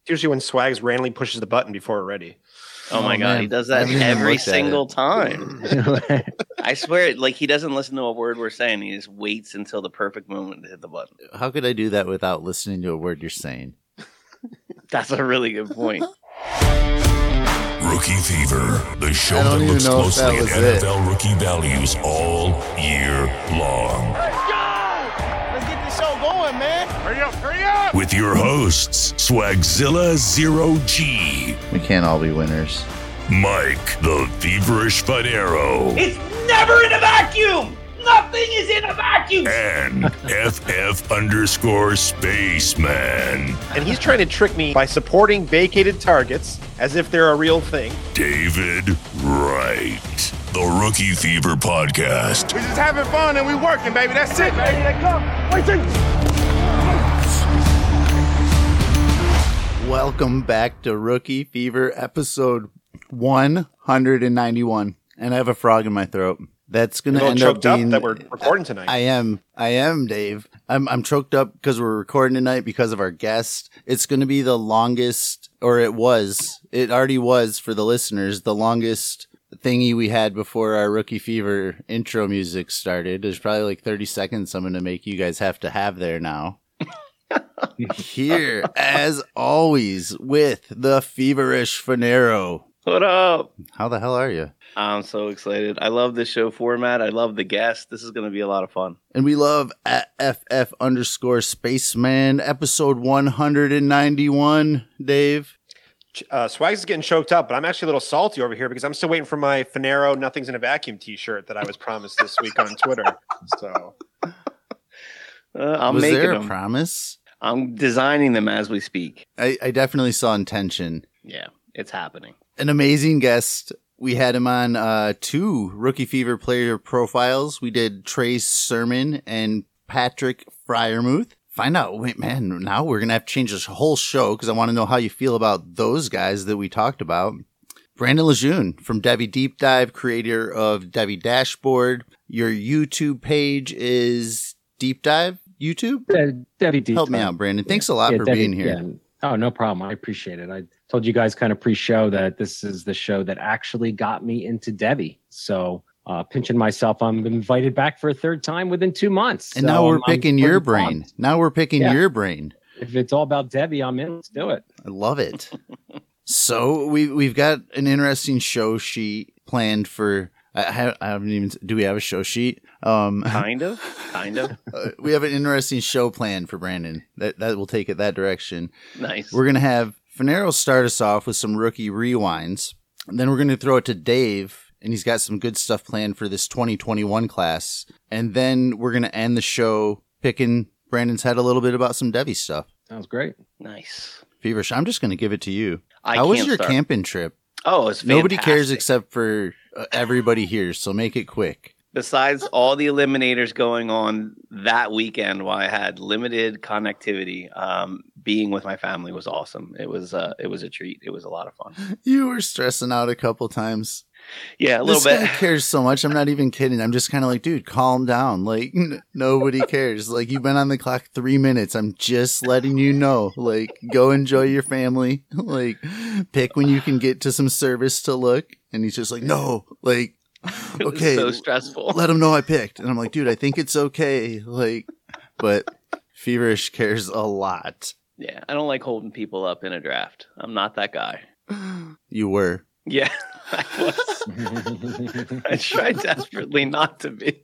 usually when Swags randomly pushes the button before we're ready. Oh my God, he does that every single time. I swear, like he doesn't listen to a word we're saying. He just waits until the perfect moment to hit the button. How could I do that without listening to a word you're saying? That's a really good point. Rookie Fever, the show that looks closely at NFL rookie values all year long. Let's go! Let's get this show going, man. Hurry up, hurry up! With your hosts, Swagzilla Zero G. We can't all be winners. Mike, the Feverish Fanaro. It's never in a vacuum! Nothing is in a vacuum! And FF_Spaceman. And he's trying to trick me by supporting vacated targets as if they're a real thing. David Wright. The Rookie Fever Podcast. We just having fun and we working, baby. That's it, baby. They come. Waiting. Welcome back to Rookie Fever episode 191. And I have a frog in my throat. That's going to end up being that we're recording tonight. I am, Dave. I'm choked up because we're recording tonight because of our guest. It's going to be the longest, or it already was for the listeners, the longest thingy we had before our Rookie Fever intro music started. There's probably like 30 seconds I'm going to make you guys have to have there now. Here, as always, with the Feverish Fanaro. What up? How the hell are you? I'm so excited. I love this show format. I love the guest. This is going to be a lot of fun. And we love at FF_Spaceman, episode 191, Dave. Swags is getting choked up, but I'm actually a little salty over here because I'm still waiting for my Fanaro Nothing's in a Vacuum t-shirt that I was promised this week on Twitter. So, I'm was making there a them. promise? I'm designing them as we speak. I definitely saw intention. Yeah, it's happening. An amazing guest. We had him on 2 Rookie Fever player profiles. We did Trace Sermon and Patrick Fryermuth. Find out, wait, man, now we're going to have to change this whole show because I want to know how you feel about those guys that we talked about. Brandon Lejeune from Devi Deep Dive, creator of Devi Dashboard. Your YouTube page is Deep Dive YouTube? Devi Deep Help me Dive. out, Brandon. Thanks a lot for Devi, being here. Yeah. Oh, no problem. I appreciate it. I told you guys kind of pre-show that this is the show that actually got me into Devi. So pinching myself, I'm invited back for a third time within 2 months. And so now we're picking your brain. pumped. Now we're picking your brain. If it's all about Devi, I'm in. Let's do it. I love it. So we've got an interesting show sheet planned for. I haven't even. Do we have a show sheet? Kind of. We have an interesting show planned for Brandon. That will take it that direction. Nice. We're gonna have Fanaro start us off with some rookie rewinds, and then we're gonna throw it to Dave, and he's got some good stuff planned for this 2021 class. And then we're gonna end the show picking Brandon's head a little bit about some Devi stuff. Sounds great. Nice. Feverish, I'm just gonna give it to you. I How was can't your start. camping trip? Oh, it's fantastic. Nobody cares except for everybody here, so make it quick. Besides all the eliminators going on that weekend while I had limited connectivity, being with my family was awesome. It was a treat. It was a lot of fun. You were stressing out a couple times. Yeah, a little This bit. guy cares so much. I'm not even kidding. I'm just kind of like, dude, calm down. Like, nobody cares. Like, you've been on the clock 3 minutes. I'm just letting you know. Like, go enjoy your family. Like, pick when you can get to some service to look. And he's just like, no. Like, It was okay. so stressful. Let him know I picked. And I'm like, dude, I think it's okay. Like, but Feverish cares a lot. Yeah, I don't like holding people up in a draft. I'm not that guy. You were. Yeah, I was. I tried desperately not to be.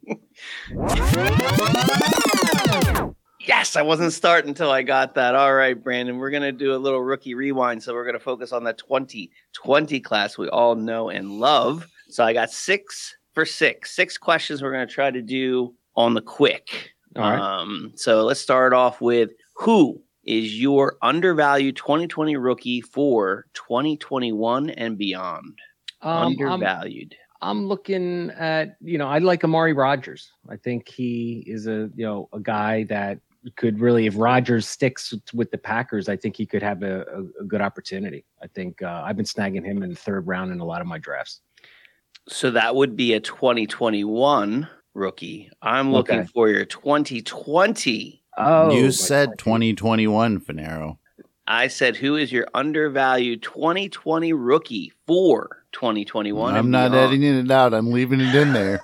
Yes, I wasn't starting until I got that. All right, Brandon, we're going to do a little rookie rewind. So we're going to focus on the 2020 class we all know and love. So I got 6 for 6. 6 questions we're going to try to do on the quick. All right. So let's start off with, who is your undervalued 2020 rookie for 2021 and beyond? Undervalued. I'm looking at, I like Amari Rodgers. I think he is a guy that could really, if Rodgers sticks with the Packers, I think he could have a good opportunity. I think I've been snagging him in the 3rd round in a lot of my drafts. So that would be a 2021 rookie. I'm looking for your 2020. Oh, You said 2021, Fanaro. I said, who is your undervalued 2020 rookie for 2021? I'm not editing it out. I'm leaving it in there.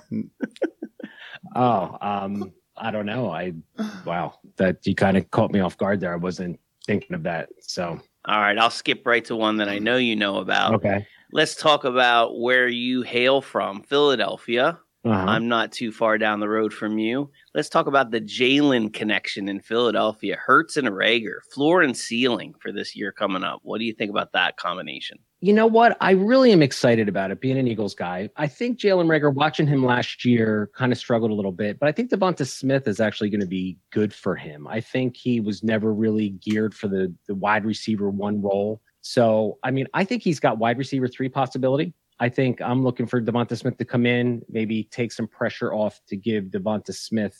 I don't know. Wow, that you kind of caught me off guard there. I wasn't thinking of that. So, all right, I'll skip right to one that I know you know about. Okay. Let's talk about where you hail from, Philadelphia. Uh-huh. I'm not too far down the road from you. Let's talk about the Jalen connection in Philadelphia. Hurts and Reagor, floor and ceiling for this year coming up. What do you think about that combination? You know what? I really am excited about it, being an Eagles guy. I think Jalen Reagor, watching him last year, kind of struggled a little bit, but I think Devonta Smith is actually going to be good for him. I think he was never really geared for the wide receiver 1 role. So, I mean, I think he's got wide receiver 3 possibility. I think I'm looking for Devonta Smith to come in, maybe take some pressure off to give Devonta Smith,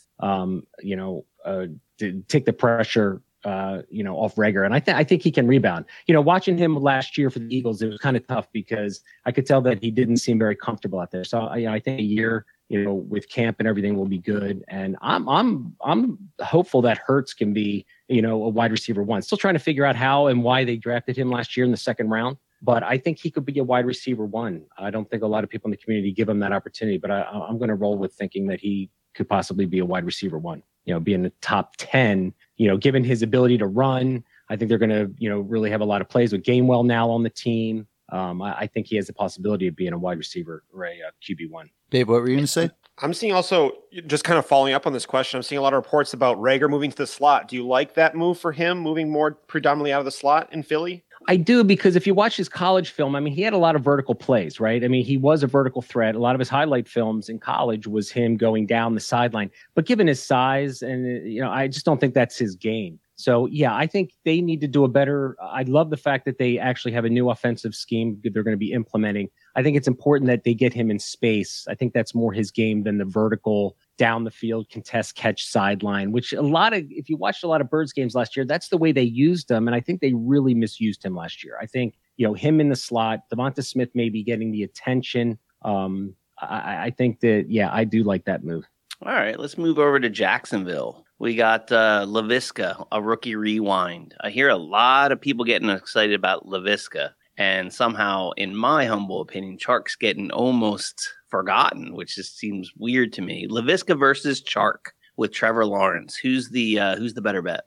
to take the pressure, off Reagor. And I think he can rebound. Watching him last year for the Eagles, it was kind of tough because I could tell that he didn't seem very comfortable out there. So, I think a year, with camp and everything will be good. And I'm hopeful that Hurts can be, a wide receiver 1. Still trying to figure out how and why they drafted him last year in the 2nd round. But I think he could be a wide receiver 1. I don't think a lot of people in the community give him that opportunity, but I'm going to roll with thinking that he could possibly be a wide receiver 1, be in the top 10, given his ability to run. I think they're going to, really have a lot of plays with Gainwell now on the team. I think he has the possibility of being a wide receiver or a QB1. Dave, what were you going to say? I'm seeing also, just kind of following up on this question, I'm seeing a lot of reports about Reagor moving to the slot. Do you like that move for him, moving more predominantly out of the slot in Philly? I do, because if you watch his college film, I mean, he had a lot of vertical plays, right? I mean, he was a vertical threat. A lot of his highlight films in college was him going down the sideline. But given his size, and I just don't think that's his game. So, yeah, I think they need to do a better. I love the fact that they actually have a new offensive scheme that they're going to be implementing. I think it's important that they get him in space. I think that's more his game than the vertical down the field, contest, catch, sideline, which if you watched a lot of Birds games last year, that's the way they used him. And I think they really misused him last year. I think, him in the slot, Devonta Smith maybe getting the attention. I think that, yeah, I do like that move. All right, let's move over to Jacksonville. We got Laviska, a rookie rewind. I hear a lot of people getting excited about Laviska. And somehow, in my humble opinion, Chark's getting almost forgotten, which just seems weird to me. Laviska versus Chark with Trevor Lawrence. Who's the better bet?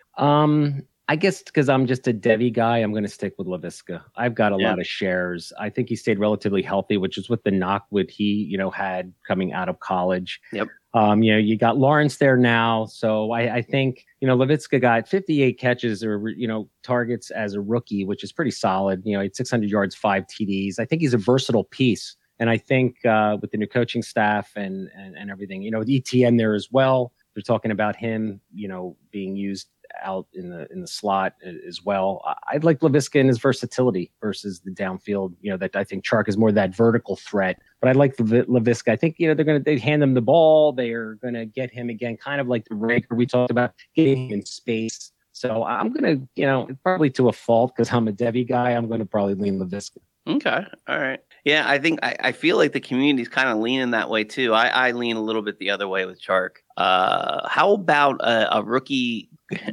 I guess because I'm just a Devy guy, I'm going to stick with Laviska. I've got a lot of shares. I think he stayed relatively healthy, which is what the knock he had coming out of college. Yep. You got Lawrence there now. So I think, Laviska got 58 catches or, targets as a rookie, which is pretty solid. He had 600 yards, 5 TDs. I think he's a versatile piece. And I think with the new coaching staff and everything, with ETN there as well, they're talking about him, being used out in the slot as well. I'd like Laviska in his versatility versus the downfield, that I think Chark is more that vertical threat, but I like Laviska. I think, they hand him the ball. They're going to get him again, kind of like the Reagor we talked about, getting him in space. So I'm going to, probably to a fault because I'm a Devy guy, I'm going to probably lean Laviska. Okay. All right. Yeah, I think I feel like the community's kind of leaning that way too. I lean a little bit the other way with Chark. How about a rookie,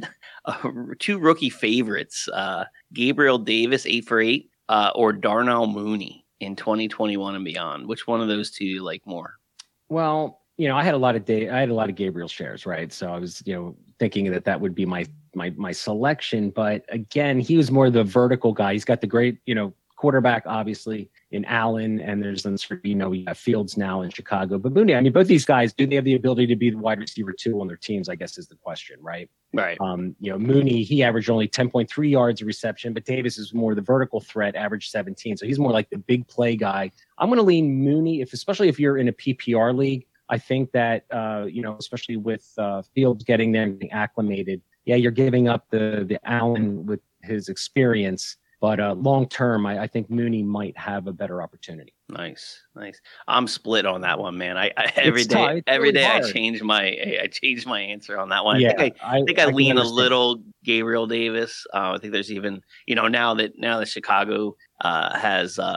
2 rookie favorites, Gabriel Davis, 8 for 8, or Darnell Mooney in 2021 and beyond? Which one of those 2 you like more? Well, I had a lot of Gabriel shares, right? So I was, thinking that would be my selection. But again, he was more the vertical guy. He's got the great, quarterback, obviously, in Allen, and there's you have Fields now in Chicago. But Mooney, I mean, both these guys, do they have the ability to be the wide receiver 2 on their teams, I guess is the question, right? Right. Mooney, he averaged only 10.3 yards of reception, but Davis is more the vertical threat, averaged 17. So he's more like the big play guy. I'm going to lean Mooney, especially if you're in a PPR league. I think that, especially with Fields getting there and being acclimated, you're giving up the Allen with his experience. But long term, I think Mooney might have a better opportunity. Nice. I'm split on that one, man. Every day I change my answer on that one. Yeah, I think I lean a little Gabriel Davis. I think there's even now that Chicago has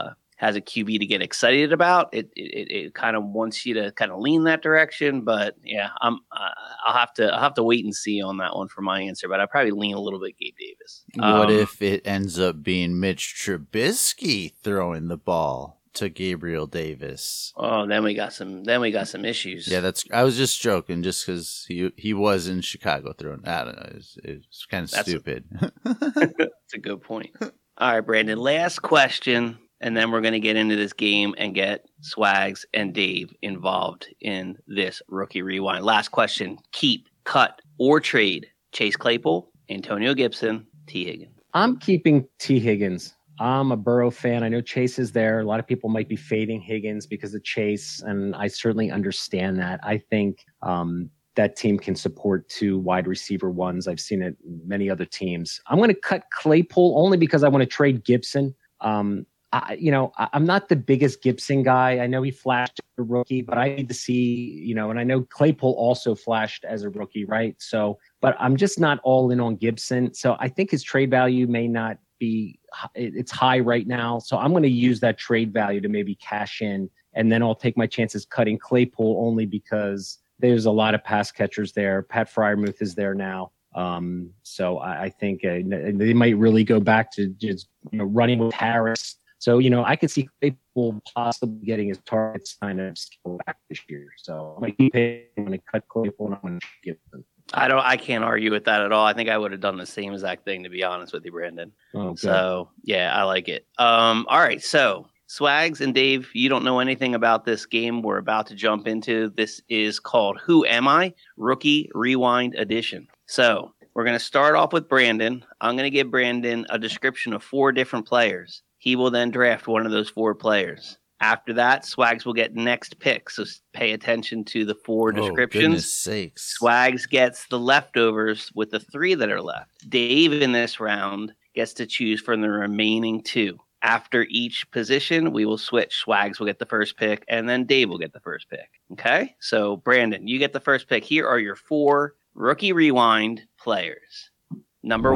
has a QB to get excited about. It kind of wants you to kind of lean that direction. But yeah, I'll have to wait and see on that one for my answer. But I probably lean a little bit Gabe Davis. What if it ends up being Mitch Trubisky throwing the ball to Gabriel Davis? Oh, then we got some issues. Yeah, I was just joking, just because he was in Chicago throwing. I don't know. It's kind of stupid. That's a good point. All right, Brandon. Last question, and then we're going to get into this game and get Swags and Dave involved in this Rookie Rewind. Last question: keep, cut, or trade Chase Claypool, Antonio Gibson, T. Higgins. I'm keeping T. Higgins. I'm a Burrow fan. I know Chase is there. A lot of people might be fading Higgins because of Chase, and I certainly understand that. I think that team can support 2 wide receiver ones. I've seen it in many other teams. I'm going to cut Claypool only because I want to trade Gibson. I'm not the biggest Gibson guy. I know he flashed as a rookie, but I need to see, and I know Claypool also flashed as a rookie, right? So, but I'm just not all in on Gibson. So I think his trade value may not be, it's high right now. So I'm going to use that trade value to maybe cash in, and then I'll take my chances cutting Claypool only because there's a lot of pass catchers there. Pat Freiermuth is there now. So I think they might really go back to just running with Harris. So, I could see Claypool possibly getting his targets kind of back this year. So I'm going to keep it. I'm going to cut Claypool and I'm going to give them. I can't argue with that at all. I think I would have done the same exact thing, to be honest with you, Brandon. Oh, so yeah, I like it. All right. So Swags and Dave, you don't know anything about this game we're about to jump into. This is called Who Am I? Rookie Rewind Edition. So we're going to start off with Brandon. I'm going to give Brandon a description of 4 different players. He will then draft one of those 4 players. After that, Swags will get next pick. So pay attention to the 4 descriptions. Goodness sakes. Swags gets the leftovers with the 3 that are left. Dave in this round gets to choose from the remaining 2. After each position, we will switch. Swags will get the first pick, and then Dave will get the first pick. Okay? So, Brandon, you get the first pick. Here are your 4 Rookie Rewind players. Number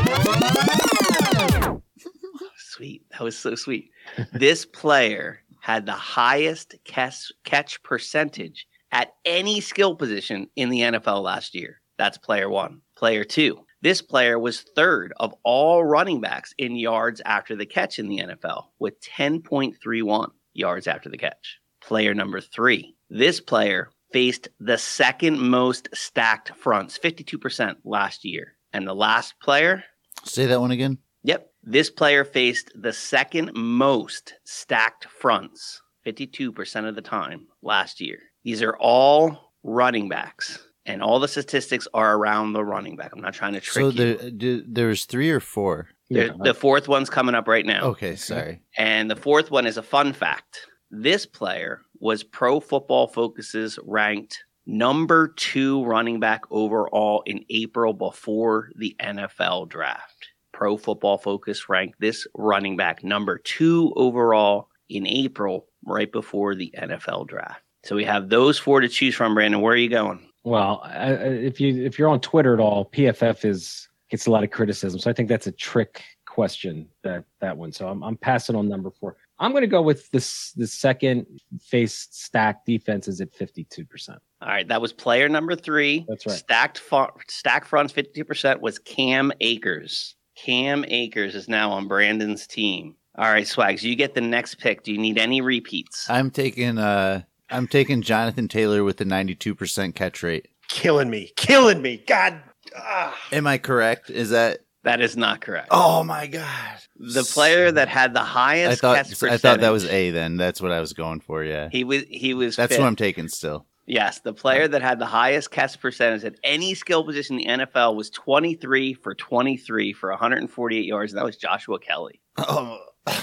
1. Sweet. That was so sweet. This player had the highest catch percentage at any skill position in the NFL last year. That's player 1. Player 2. This player was 3rd of all running backs in yards after the catch in the NFL with 10.31 yards after the catch. Player number 3. This player faced the 2nd most stacked fronts, 52% last year. And the last player? Say that one again. Yep. This player faced the 2nd most stacked fronts, 52% of the time last year. These are all running backs, and all the statistics are around the running back. I'm not trying to trick you. There's 3 or 4? The 4th one's coming up right now. Okay, sorry. And the 4th one is a fun fact. This player was Pro Football Focus's ranked number 2 running back overall in April before the NFL draft. Pro Football Focus ranked this running back number 2 overall in April, right before the NFL draft. So we have those 4 to choose from. Brandon, where are you going? Well, if you're on Twitter at all, PFF gets a lot of criticism. So I think that's a trick question, that one. So I'm passing on number 4. I'm going to go with the second face stacked defenses at 52%. All right, that was player number 3. That's right. Stacked fronts 52% was Cam Akers. Cam Akers is now on Brandon's team. All right, Swags, you get the next pick. Do you need any repeats? I'm taking Jonathan Taylor with the 92% catch rate. Killing me. God. Am I correct? That is not correct. Oh my God. The player that had the highest catch percentage. I thought that was A then. That's what I was going for, yeah. He was That's 5th. what I'm taking still. Yes, the player that had the highest catch percentage at any skill position in the NFL was 23 for 23 for 148 yards, and that was Joshua Kelly. Oh.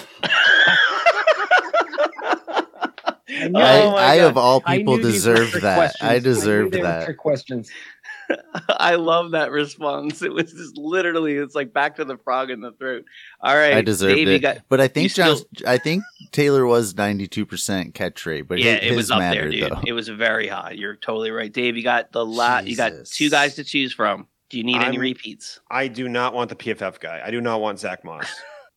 I of all people deserved that. I deserved that. Trick questions. I love that response. It was just literally, it's like back to the frog in the throat. All right, I deserved Dave, it. But I think I think Taylor was 92% catch rate. But yeah, his it was up mattered, there, dude. though. It was very high. You're totally right, Dave. You got you got 2 guys to choose from. Do you need any repeats? I do not want the PFF guy. I do not want Zach Moss.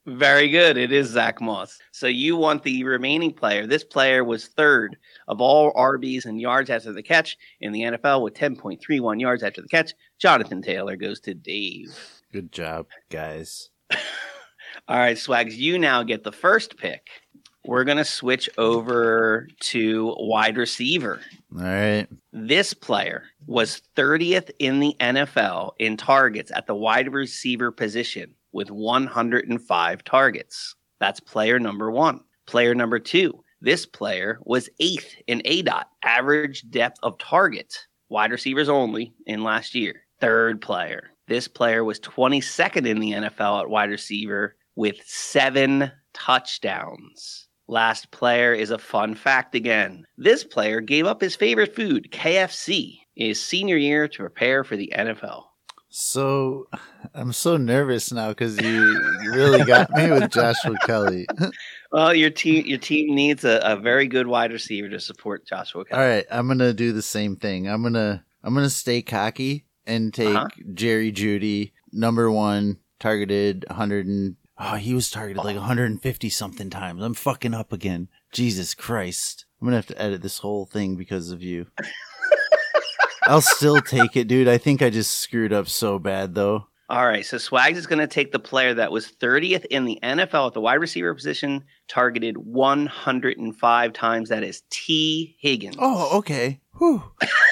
Very good. It is Zach Moss. So you want the remaining player. This player was third of all RBs and yards after the catch in the NFL with 10.31 yards after the catch. Jonathan Taylor goes to Dave. Good job, guys. All right, Swags, you now get the first pick. We're going to switch over to wide receiver. All right. This player was 30th in the NFL in targets at the wide receiver position with 105 targets. That's player number 1. Player number 2. This player was 8th in ADOT, average depth of target, wide receivers only, in last year. Third player. This player was 22nd in the NFL at wide receiver with 7 touchdowns. Last player is a fun fact again. This player gave up his favorite food, KFC, in his senior year to prepare for the NFL. So I'm so nervous now because you really got me with Joshua Kelly. Well, your team needs a very good wide receiver to support Joshua Kelly. All right, I'm gonna do the same thing. I'm gonna stay cocky and take Jerry Jeudy, number 1, targeted 100. He was targeted like 150 something times. I'm fucking up again. Jesus Christ. I'm going to have to edit this whole thing because of you. I'll still take it, dude. I think I just screwed up so bad, though. All right. So Swags is going to take the player that was 30th in the NFL at the wide receiver position, targeted 105 times. That is T. Higgins. Oh, okay. Whew.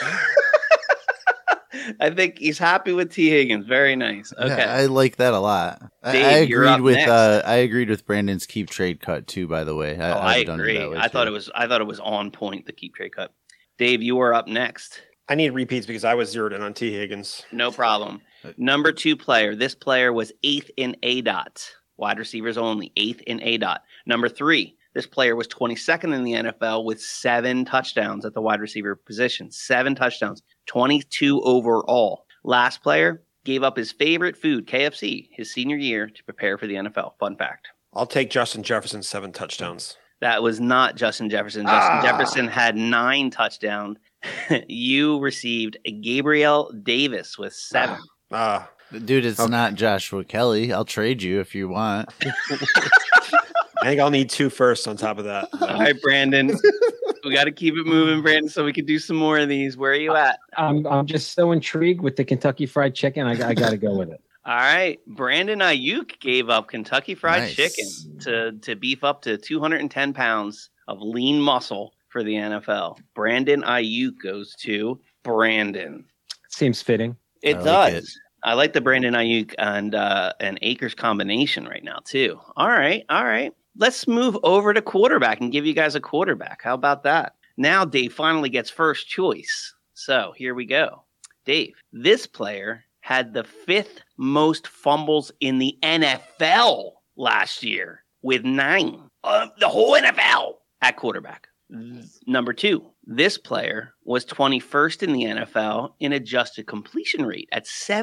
I think he's happy with T. Higgins. Very nice. Okay, yeah, I like that a lot. Dave, I you're up agreed with next. I agreed with Brandon's keep trade cut too. By the way, I I've done it agree. that way I thought too. it was on point. The keep trade cut. Dave, you are up next. I need repeats because I was zeroed in on T. Higgins. No problem. Number 2 player. This player was 8th in ADOT. Wide receivers only. 8th in ADOT. Number 3. This player was 22nd in the NFL with 7 touchdowns at the wide receiver position. 7 touchdowns. 22 overall. Last player gave up his favorite food, KFC, his senior year to prepare for the NFL. Fun fact. I'll take Justin Jefferson, 7 touchdowns. That was not Justin Jefferson. Justin Jefferson had 9 touchdowns. You received Gabriel Davis with 7. Dude, it's not Joshua Kelly. I'll trade you if you want. I think I'll need 2 firsts on top of that. All right, Brandon. We got to keep it moving, Brandon, so we can do some more of these. Where are you at? I'm just so intrigued with the Kentucky Fried Chicken. I got to go with it. All right. Brandon Ayuk gave up Kentucky Fried Nice. Chicken to beef up to 210 pounds of lean muscle for the NFL. Brandon Ayuk goes to Brandon. Seems fitting. It I does. like it. I like the Brandon Ayuk and Akers combination right now, too. All right. Let's move over to quarterback and give you guys a quarterback. How about that? Now Dave finally gets first choice. So here we go. Dave, this player had the 5th most fumbles in the NFL last year with 9. The whole NFL at quarterback. Number 2, this player was 21st in the NFL in adjusted completion rate at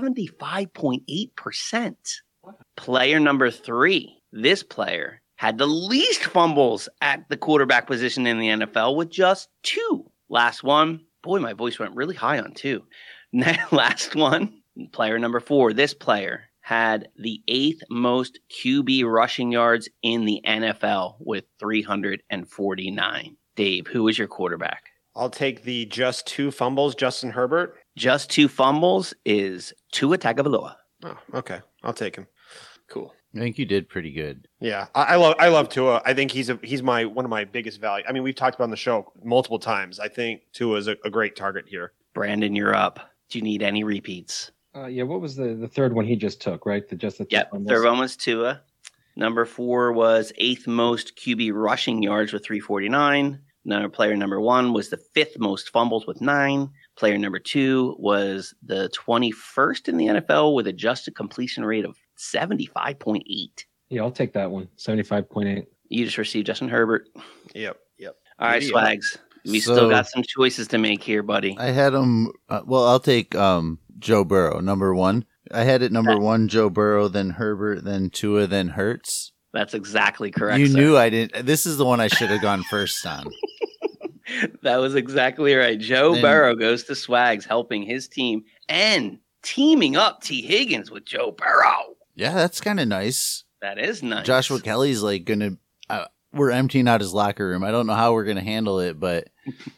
75.8%. Player number 3, this player had the least fumbles at the quarterback position in the NFL with just 2. Last one, boy, my voice went really high on 2. Last one, player number 4, this player had the 8th most QB rushing yards in the NFL with 349. Dave, who is your quarterback? I'll take the just 2 fumbles, Justin Herbert. Just 2 fumbles is Tua Tagovailoa. Oh, okay. I'll take him. Cool. I think you did pretty good. Yeah, I love Tua. I think he's one of my biggest value. I mean, we've talked about on the show multiple times. I think Tua is a great target here. Brandon, you're up. Do you need any repeats? Yeah, what was the third one he just took, right? Yep, third one was Tua. Number 4 was 8th most QB rushing yards with 349. Player number 1 was the 5th most fumbles with 9. Player number 2 was the 21st in the NFL with adjusted completion rate of 75.8. Yeah, I'll take that one. 75.8. You just received Justin Herbert. Yep. All right, Swags. We So- still got some choices to make here, buddy. I had him. I'll take Joe Burrow, number 1. I had it number 1, Joe Burrow, then Herbert, then Tua, then Hurts. That's exactly correct. You sir. knew I didn't. This is the one I should have gone first on. That was exactly right. Joe Then- Burrow goes to Swags, helping his team and teaming up T. Higgins with Joe Burrow. Yeah, that's kind of nice. That is nice. Joshua Kelly's like going to, we're emptying out his locker room. I don't know how we're going to handle it, but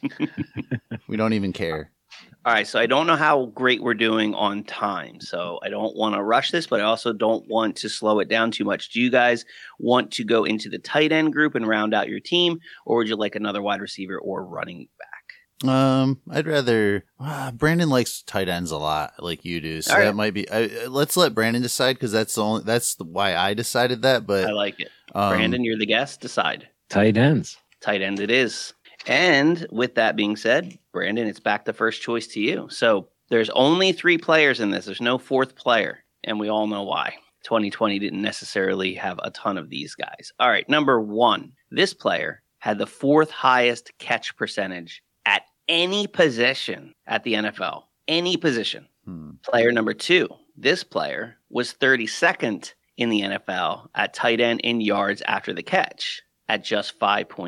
we don't even care. All right, so I don't know how great we're doing on time, so I don't want to rush this, but I also don't want to slow it down too much. Do you guys want to go into the tight end group and round out your team, or would you like another wide receiver or running back? I'd rather. Brandon likes tight ends a lot, like you do, so that might be. Let's let Brandon decide because that's why I decided that. But I like it. Brandon, you're the guest. Decide. Tight ends. Tight end it is. And with that being said, Brandon, it's back to first choice to you. So there's only 3 players in this. There's no 4th player, and we all know why. 2020 didn't necessarily have a ton of these guys. All right, number 1. This player had the 4th highest catch percentage at any position at the NFL. Any position. Player number 2. This player was 32nd in the NFL at tight end in yards after the catch at just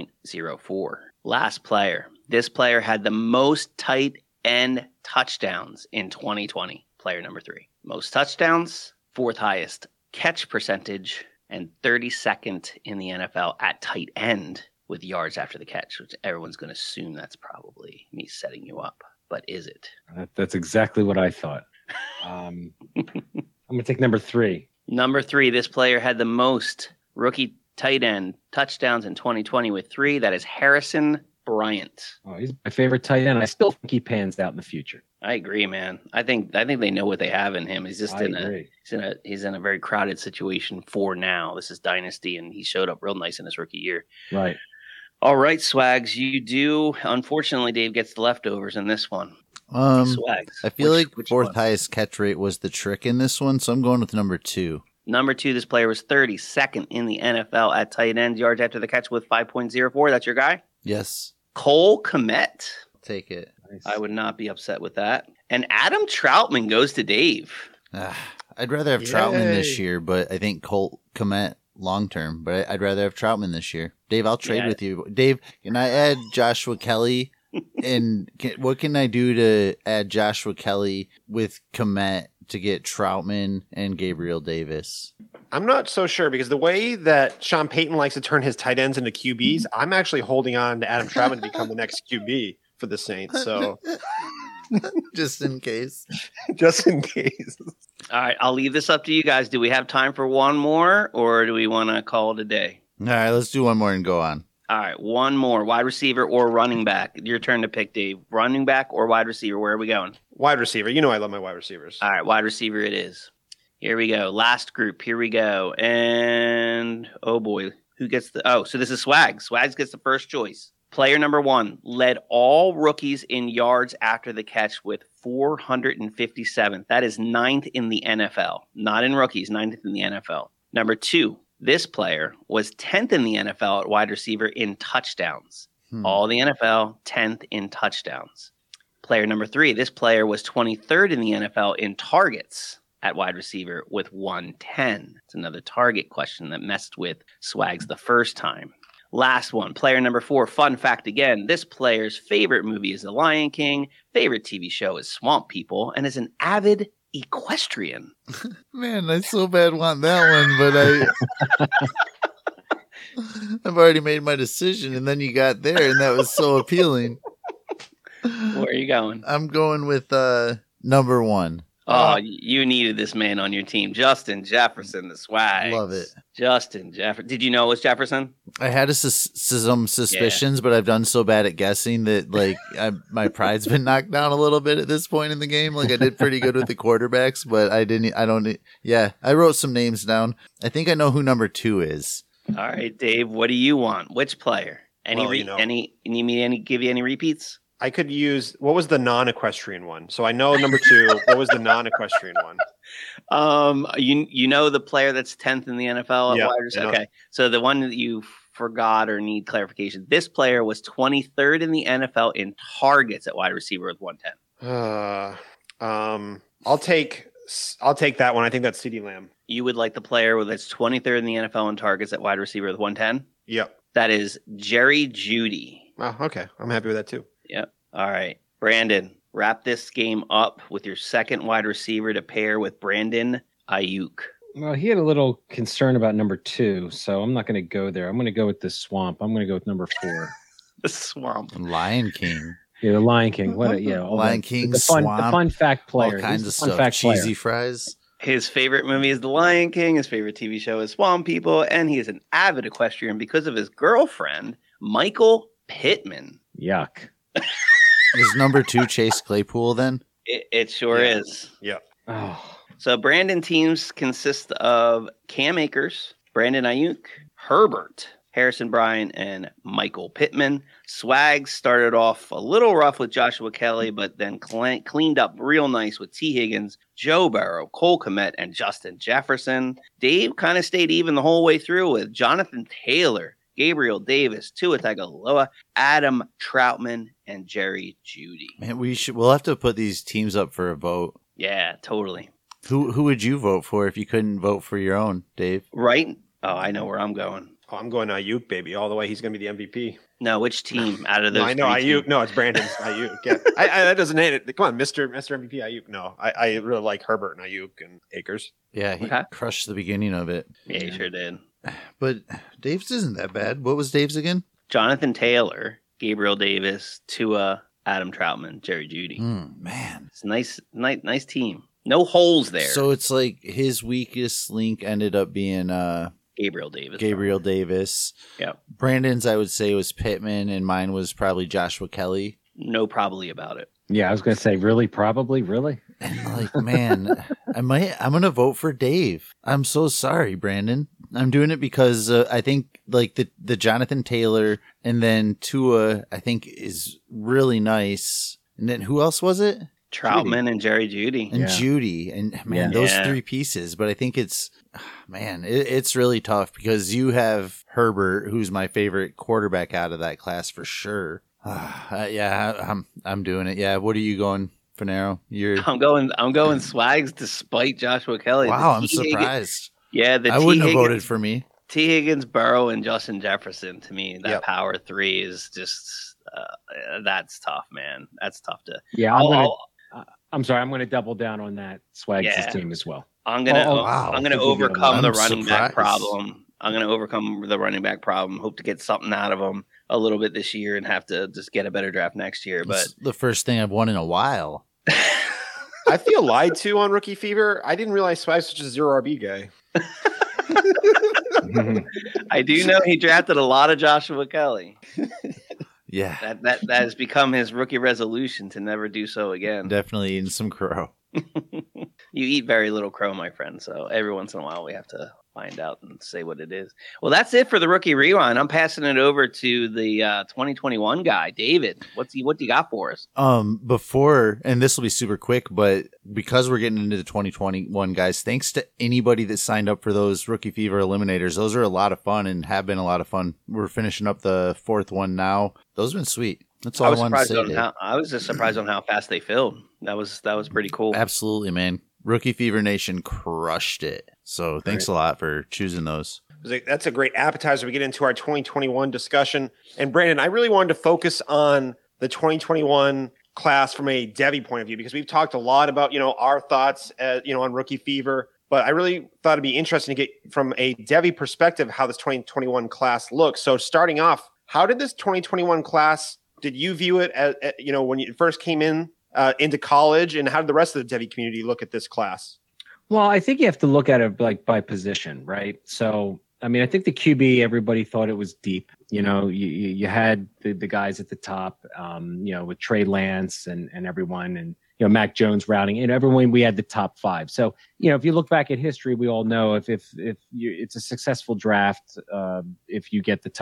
5.04. Last player. This player had the most tight end touchdowns in 2020. Player number 3. Most touchdowns, 4th highest catch percentage, and 32nd in the NFL at tight end with yards after the catch, which everyone's going to assume that's probably me setting you up. But is it? That's exactly what I thought. I'm going to take number 3. Number 3, this player had the most rookie tight end touchdowns in 2020 with 3. That is Harrison Bryant. Oh, he's my favorite tight end. I still think he pans out in the future. I agree, man. I think they know what they have in him. He's just he's in a very crowded situation for now. This is Dynasty, and he showed up real nice in his rookie year. Right. All right, Swags, you do. Unfortunately, Dave gets the leftovers in this one. Swags. I feel like 4th highest catch rate was the trick in this one, so I'm going with number 2. Number 2, this player was 32nd in the NFL at tight end, yards after the catch with 5.04. That's your guy? Yes. Cole Kmet. Take it. Nice. I would not be upset with that. And Adam Troutman goes to Dave. I'd rather have Troutman this year, but I think Cole Kmet long term. But I'd rather have Troutman this year. Dave, I'll trade with you. Dave, can I add Joshua Kelly? And what can I do to add Joshua Kelly with Kmet to get Troutman and Gabriel Davis? I'm not so sure because the way that Sean Payton likes to turn his tight ends into QBs, I'm actually holding on to Adam Troutman to become the next QB for the Saints. So just in case. Just in case. All right, I'll leave this up to you guys. Do we have time for one more, or do we want to call it a day? All right, let's do one more and go on. All right, one more. Wide receiver or running back? Your turn to pick, Dave. Running back or wide receiver? Where are we going? Wide receiver. You know I love my wide receivers. All right, wide receiver it is. Here we go. Last group. Here we go. And, oh boy, who gets the... Oh, so this is Swags. Swags gets the first choice. Player number 1 led all rookies in yards after the catch with 457. That is 9th in the NFL. Not in rookies, 9th in the NFL. Number 2, this player was 10th in the NFL at wide receiver in touchdowns. All the NFL, 10th in touchdowns. Player number 3, this player was 23rd in the NFL in targets at wide receiver with 110. It's another target question that messed with Swags the first time. Last one, player number 4. Fun fact again, this player's favorite movie is The Lion King, favorite TV show is Swamp People, and is an avid equestrian. Man, I so bad want that one, but I've already made my decision, and then you got there, and that was so appealing. Where are you going? I'm going with number 1. Oh, you needed this man on your team. Justin Jefferson, the swag. Love it. Justin Jefferson. Did you know it was Jefferson? I had some suspicions, but I've done so bad at guessing that like my pride's been knocked down a little bit at this point in the game. Like I did pretty good with the quarterbacks, but I wrote some names down. I think I know who number 2 is. All right, Dave, what do you want? Which player? Give you any repeats? I could use, what was the non-equestrian one? So I know number 2. What was the non-equestrian one? You know the player that's 10th in the NFL? Yeah. Okay. So the one that you forgot or need clarification. This player was 23rd in the NFL in targets at wide receiver with 110. I'll take that one. I think that's CeeDee Lamb. You would like the player that's 23rd in the NFL in targets at wide receiver with 110? Yep. That is Jerry Jeudy. Oh, okay. I'm happy with that too. Yep. All right. Brandon, wrap this game up with your second wide receiver to pair with Brandon Ayuk. Well, he had a little concern about number 2, so I'm not going to go there. I'm going to go with the Swamp. I'm going to go with number 4. The Swamp. Lion King. Yeah, the Lion King. Lion King, the Swamp. fun fact player. All kinds of stuff. Cheesy fries. His favorite movie is The Lion King. His favorite TV show is Swamp People. And he is an avid equestrian because of his girlfriend, Michael Pittman. Yuck. Is number 2 Chase Claypool then? It sure is. Yeah. Oh. So Brandon teams consist of Cam Akers, Brandon Ayuk, Herbert, Harrison Bryant, and Michael Pittman. Swag started off a little rough with Joshua Kelly, but then cleaned up real nice with T. Higgins, Joe Burrow, Cole Kmet, and Justin Jefferson. Dave kind of stayed even the whole way through with Jonathan Taylor, Gabriel Davis, Tua Tagovailoa, Adam Troutman, and Jerry Jeudy. Man, we'll have to put these teams up for a vote. Yeah, totally. Who would you vote for if you couldn't vote for your own, Dave? Right? Oh, I know where I'm going. Oh, I'm going Ayuk, baby, all the way. He's going to be the MVP. No, which team out of those? I know Ayuk. No, it's Brandon's Ayuk. Yeah, that doesn't hate it. Come on, Mr. MVP Ayuk. No, I really like Herbert and Ayuk and Akers. Yeah, he crushed the beginning of it. Yeah, he sure did. But Dave's isn't that bad. What was Dave's again? Jonathan Taylor, Gabriel Davis, Tua, Adam Troutman, Jerry Jeudy. Man, it's a nice team. No holes there. So it's like his weakest link ended up being Gabriel Davis. Davis. Yeah. Brandon's, I would say, was Pittman, and mine was probably Joshua Kelly. No probably about it. Yeah, I was going to say, really, probably, really? And like, man, I'm going to vote for Dave. I'm so sorry, Brandon. I'm doing it because I think like the Jonathan Taylor and then Tua, I think is really nice. And then who else was it? Troutman and Jerry Jeudy. And Jeudy. And man, those 3 pieces. But I think it's really tough because you have Herbert, who's my favorite quarterback out of that class for sure. I'm doing it. Yeah. What are you going, Finero? I'm going Swags despite Joshua Kelly. Wow, I'm surprised. I wouldn't have voted for me. T. Higgins, Burrow, and Justin Jefferson. To me, that power 3 is just that's tough, man. That's tough to. Yeah, I'm sorry. I'm going to double down on that Swags' team as well. I'm going to overcome the running back problem. I'm going to overcome the running back problem. Hope to get something out of them a little bit this year and have to just get a better draft next year. But it's the first thing I've won in a while. I feel lied to on Rookie Fever. I didn't realize Swag was such a 0 RB guy. I do know he drafted a lot of Joshua Kelly. Yeah. That has become his rookie resolution to never do so again. Definitely eating some crow. You eat very little crow, my friend. So every once in a while we have to find out and say what it is. Well, that's it for the Rookie Rewind. I'm passing it over to the 2021 guy, David. What do you got for us? Before, and this will be super quick, but because we're getting into the 2021 guys, thanks to anybody that signed up for those Rookie Fever Eliminators. Those are a lot of fun and have been a lot of fun. We're finishing up the 4th one now. Those have been sweet. That's all I wanted to say. I was just surprised on how fast they filled. That was pretty cool. Absolutely, man. Rookie Fever Nation crushed it. So thanks a lot for choosing those. That's a great appetizer. We get into our 2021 discussion. And Brandon, I really wanted to focus on the 2021 class from a Devy point of view, because we've talked a lot about, our thoughts, on Rookie Fever. But I really thought it'd be interesting to get from a Devy perspective how this 2021 class looks. So starting off, how did this 2021 class, did you view it as, when you first came into college, and how did the rest of the Devy community look at this class? Well, I think you have to look at it like by position, right? So, I mean, I think the QB, everybody thought it was deep. You had the guys at the top, with Trey Lance and everyone, and Mac Jones routing, and everyone. We had the top 5. So, if you look back at history, we all know if it's a successful draft, if you get 5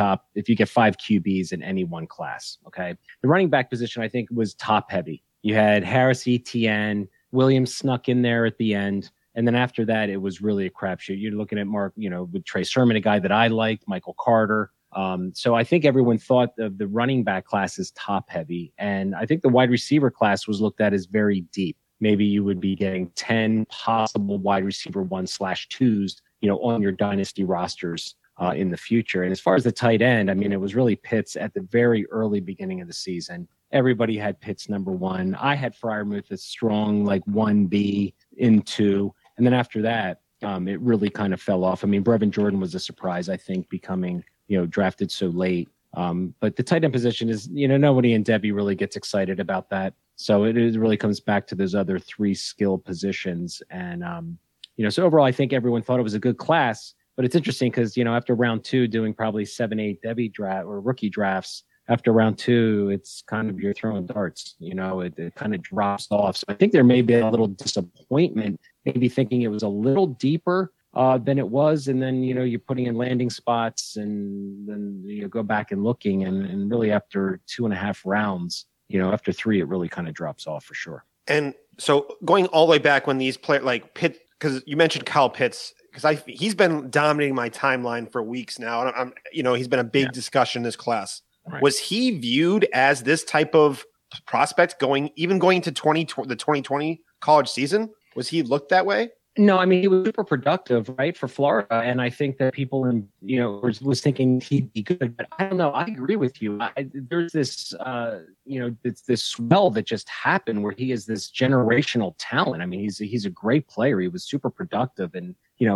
QBs in any one class. Okay, the running back position I think was top heavy. You had Harris, Etienne, Williams snuck in there at the end. And then after that, it was really a crapshoot. You're looking at Mark, with Trey Sermon, a guy that I liked, Michael Carter. So I think everyone thought of the running back class as top heavy. And I think the wide receiver class was looked at as very deep. Maybe you would be getting 10 possible wide receiver 1/2s, on your dynasty rosters in the future. And as far as the tight end, I mean, it was really Pitts at the very early beginning of the season. Everybody had Pitts number 1. I had Freiermuth as strong, like 1B in 2. And then after that, it really kind of fell off. I mean, Brevin Jordan was a surprise, I think, becoming, drafted so late. But the tight end position is, nobody in Debbie really gets excited about that. So it really comes back to those other 3 skill positions. And, so overall, I think everyone thought it was a good class. But it's interesting because, after round 2, doing probably 7, 8 Debbie draft or rookie drafts, after round 2, it's kind of you're throwing darts, it kind of drops off. So I think there may be a little disappointment, maybe thinking it was a little deeper than it was. And then, you're putting in landing spots and then you go back and looking and really after 2.5 rounds, after 3, it really kind of drops off for sure. And so going all the way back when these players like Pitt, because you mentioned Kyle Pitts, because he's been dominating my timeline for weeks now. And he's been a big discussion in this class. Right. Was he viewed as this type of prospect going into the 2020 college season? Was he looked that way? No, I mean, he was super productive, right, for Florida. And I think that people, was thinking he'd be good. But I don't know. I agree with you. There's this, this swell that just happened where he is this generational talent. I mean, he's a great player. He was super productive. And,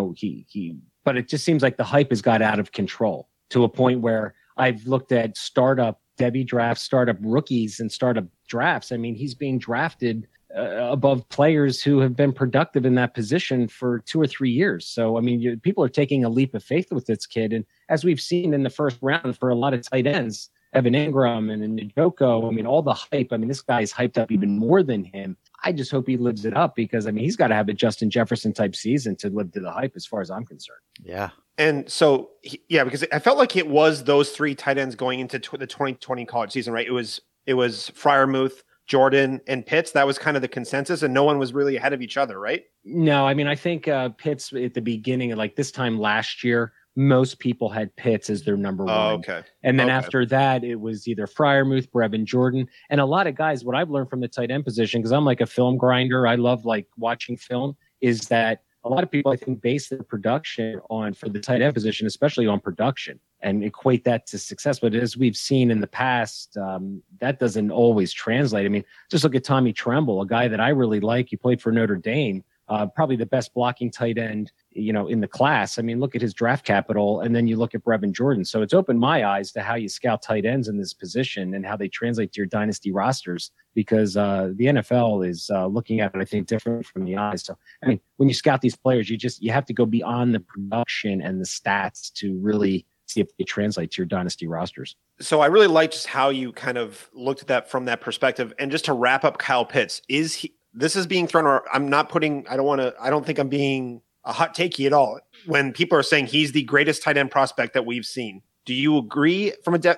but it just seems like the hype has got out of control to a point where I've looked at startup Debbie drafts, startup rookies and startup drafts. I mean, he's being drafted above players who have been productive in that position for 2 or 3 years. So, I mean, people are taking a leap of faith with this kid. And as we've seen in the first round for a lot of tight ends, Evan Ingram and Njoku, I mean, all the hype. I mean, this guy's hyped up even more than him. I just hope he lives it up because, I mean, he's got to have a Justin Jefferson type season to live to the hype as far as I'm concerned. Yeah. And so, because I felt like it was those 3 tight ends going into the 2020 college season, right? It was Freiermuth, Jordan, and Pitts. That was kind of the consensus, and no one was really ahead of each other, right? No, I mean, I think Pitts at the beginning, like this time last year, most people had Pitts as their number 1. Oh, okay. And then after that, it was either Freiermuth, Brevin Jordan, and a lot of guys. What I've learned from the tight end position, because I'm like a film grinder, I love like watching film, is that a lot of people, I think, base their production for the tight end position, especially on production, and equate that to success. But as we've seen in the past, that doesn't always translate. I mean, just look at Tommy Tremble, a guy that I really like. He played for Notre Dame, probably the best blocking tight end, in the class. I mean, look at his draft capital, and then you look at Brevin Jordan. So it's opened my eyes to how you scout tight ends in this position and how they translate to your dynasty rosters, because the NFL is looking at it, I think, different from the eyes. So, I mean, when you scout these players, you have to go beyond the production and the stats to really see if they translate to your dynasty rosters. So I really like just how you kind of looked at that from that perspective. And just to wrap up Kyle Pitts, this is being thrown, or I don't think I'm being a hot takey at all when people are saying he's the greatest tight end prospect that we've seen. Do you agree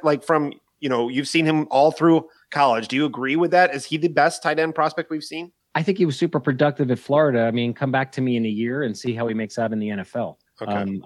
you've seen him all through college? Do you agree with that? Is he the best tight end prospect we've seen? I think he was super productive at Florida. I mean, come back to me in a year and see how he makes out in the NFL. Okay.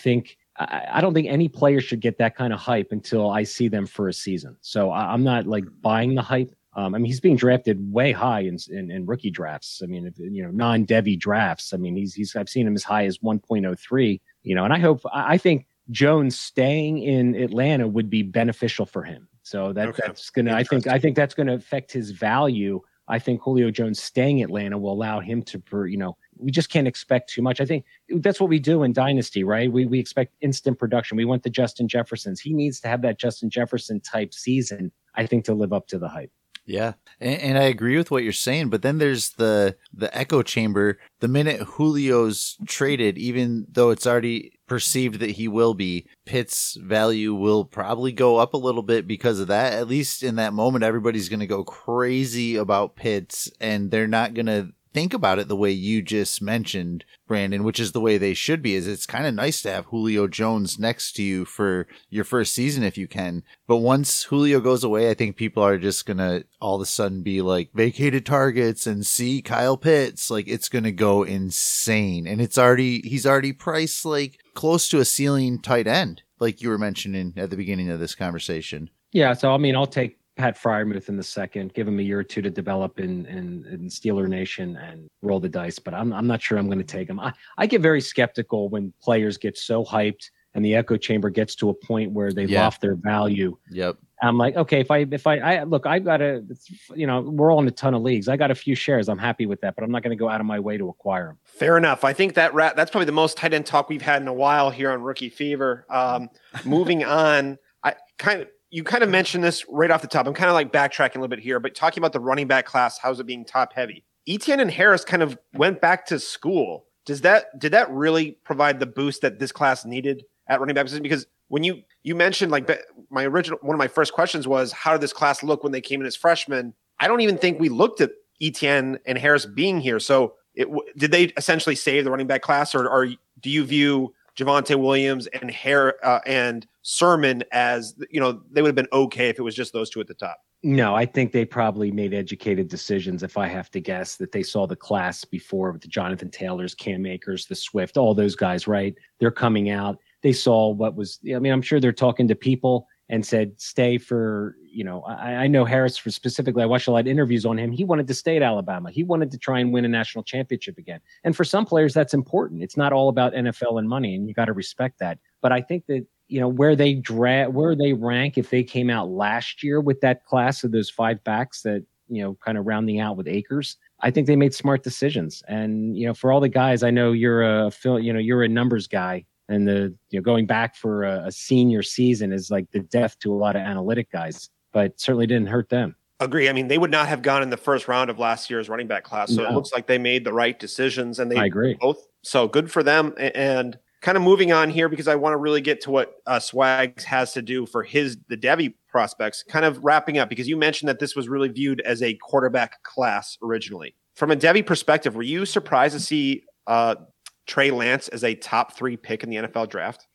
I don't think any player should get that kind of hype until I see them for a season. So I'm not like buying the hype. I mean, he's being drafted way high in rookie drafts. I mean, non-Debbie drafts. I mean, I've seen him as high as 1.03. And I think Jones staying in Atlanta would be beneficial for him. So that's gonna. I think that's gonna affect his value. I think Julio Jones staying in Atlanta will allow him to, we just can't expect too much. I think that's what we do in Dynasty, right? We expect instant production. We want the Justin Jeffersons. He needs to have that Justin Jefferson type season, I think, to live up to the hype. Yeah, and I agree with what you're saying, but then there's the echo chamber. The minute Julio's traded, even though it's already perceived that he will be, Pitt's value will probably go up a little bit because of that. At least in that moment, everybody's going to go crazy about Pitts, and they're not going to think about it the way you just mentioned, Brandon, which is the way they should be. Is it's kind of nice to have Julio Jones next to you for your first season if you can. But once Julio goes away, I think people are just going to all of a sudden be like vacated targets and see Kyle Pitts. Like, it's going to go insane. And he's already priced like close to a ceiling tight end, like you were mentioning at the beginning of this conversation. Yeah. So, I mean, I'll take Pat Freiermuth in the second, give him a year or two to develop in Steeler Nation and roll the dice. But I'm not sure I'm going to take him. I get very skeptical when players get so hyped and the echo chamber gets to a point where they've lost their value. Yep. I'm like, okay, if I look, I've got we're all in a ton of leagues. I got a few shares. I'm happy with that, but I'm not going to go out of my way to acquire them. Fair enough. I think that's probably the most tight end talk we've had in a while here on Rookie Fever. Moving on, you kind of mentioned this right off the top. I'm kind of like backtracking a little bit here, but talking about the running back class, how's it being top heavy? Etienne and Harris kind of went back to school. Did that really provide the boost that this class needed at running back position? Because when you mentioned, like, one of my first questions was, how did this class look when they came in as freshmen? I don't even think we looked at Etienne and Harris being here. So did they essentially save the running back class, or do you view Javonte Williams and Sermon as, they would have been okay if it was just those two at the top? No, I think they probably made educated decisions, if I have to guess, that they saw the class before with the Jonathan Taylors, Cam Akers, the Swift, all those guys, right? They're coming out. They saw what was, I'm sure they're talking to people and said, stay for, I know Harris for specifically, I watched a lot of interviews on him. He wanted to stay at Alabama. He wanted to try and win a national championship again. And for some players, that's important. It's not all about NFL and money, and you got to respect that. But I think that, where they rank, if they came out last year with that class of those 5 backs that, kind of rounding out with Akers, I think they made smart decisions. And, for all the guys, I know you're a numbers guy, and going back for a senior season is like the death to a lot of analytic guys, but certainly didn't hurt them. Agree. I mean, they would not have gone in the first round of last year's running back class. So It looks like they made the right decisions, and I agree. Both. So good for them. And kind of moving on here, because I want to really get to what Swags has to do for the Devy prospects. Kind of wrapping up, because you mentioned that this was really viewed as a quarterback class originally. From a Devy perspective, were you surprised to see Trey Lance as a top 3 pick in the NFL draft?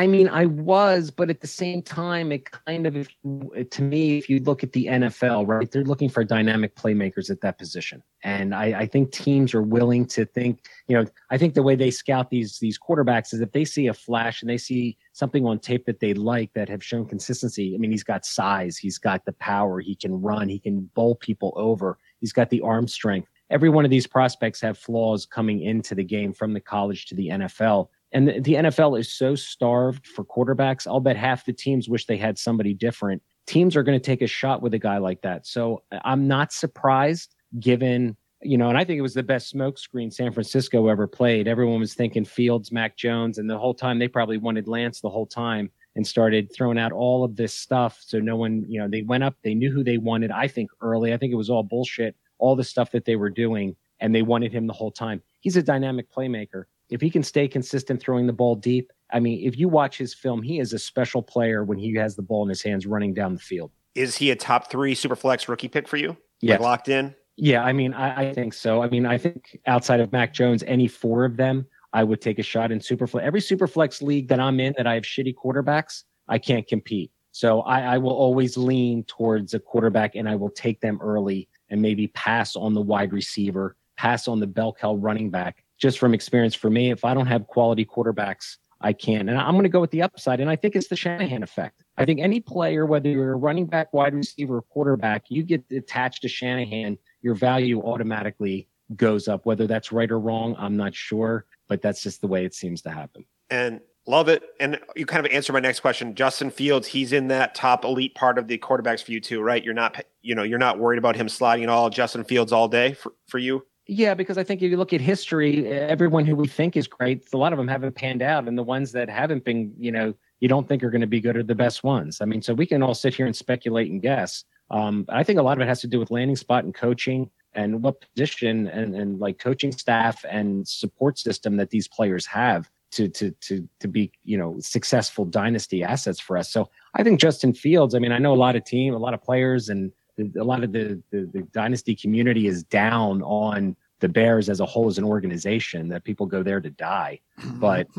I was, but at the same time, it kind of, to me, if you look at the NFL, right, they're looking for dynamic playmakers at that position. And I think teams are willing to think, I think the way they scout these quarterbacks is if they see a flash and they see something on tape that they like, that have shown consistency. He's got size, he's got the power, he can run, he can bowl people over, he's got the arm strength. Every one of these prospects have flaws coming into the game from the college to the NFL. And the NFL is so starved for quarterbacks. I'll bet half the teams wish they had somebody different. Teams are going to take a shot with a guy like that. So I'm not surprised, given, and I think it was the best smokescreen San Francisco ever played. Everyone was thinking Fields, Mac Jones, and the whole time they probably wanted Lance the whole time, and started throwing out all of this stuff. So no one, they went up, they knew who they wanted, I think, early. I think it was all bullshit, all the stuff that they were doing, and they wanted him the whole time. He's a dynamic playmaker. If he can stay consistent throwing the ball deep, if you watch his film, he is a special player when he has the ball in his hands running down the field. Is he a top 3 Superflex rookie pick for you? Yeah. Like locked in? Yeah, I think so. I think outside of Mac Jones, any 4 of them, I would take a shot in Superflex. Every Superflex league that I'm in that I have shitty quarterbacks, I can't compete. So I will always lean towards a quarterback, and I will take them early and maybe pass on the wide receiver, pass on the bell cow running back. Just from experience for me, if I don't have quality quarterbacks, I can't. And I'm going to go with the upside. And I think it's the Shanahan effect. I think any player, whether you're a running back, wide receiver, or quarterback, you get attached to Shanahan, your value automatically goes up. Whether that's right or wrong, I'm not sure, but that's just the way it seems to happen. And love it. And you kind of answered my next question. Justin Fields, he's in that top elite part of the quarterbacks for you too, right? You're not worried about him sliding at all. Justin Fields all day for you. Yeah, because I think if you look at history, everyone who we think is great, a lot of them haven't panned out. And the ones that haven't been, you don't think are going to be good are the best ones. So we can all sit here and speculate and guess. I think a lot of it has to do with landing spot and coaching and what position and like coaching staff and support system that these players have to be, successful dynasty assets for us. So I think Justin Fields, I know a lot of players and a lot of the dynasty community is down on the Bears as a whole as an organization, that people go there to die. But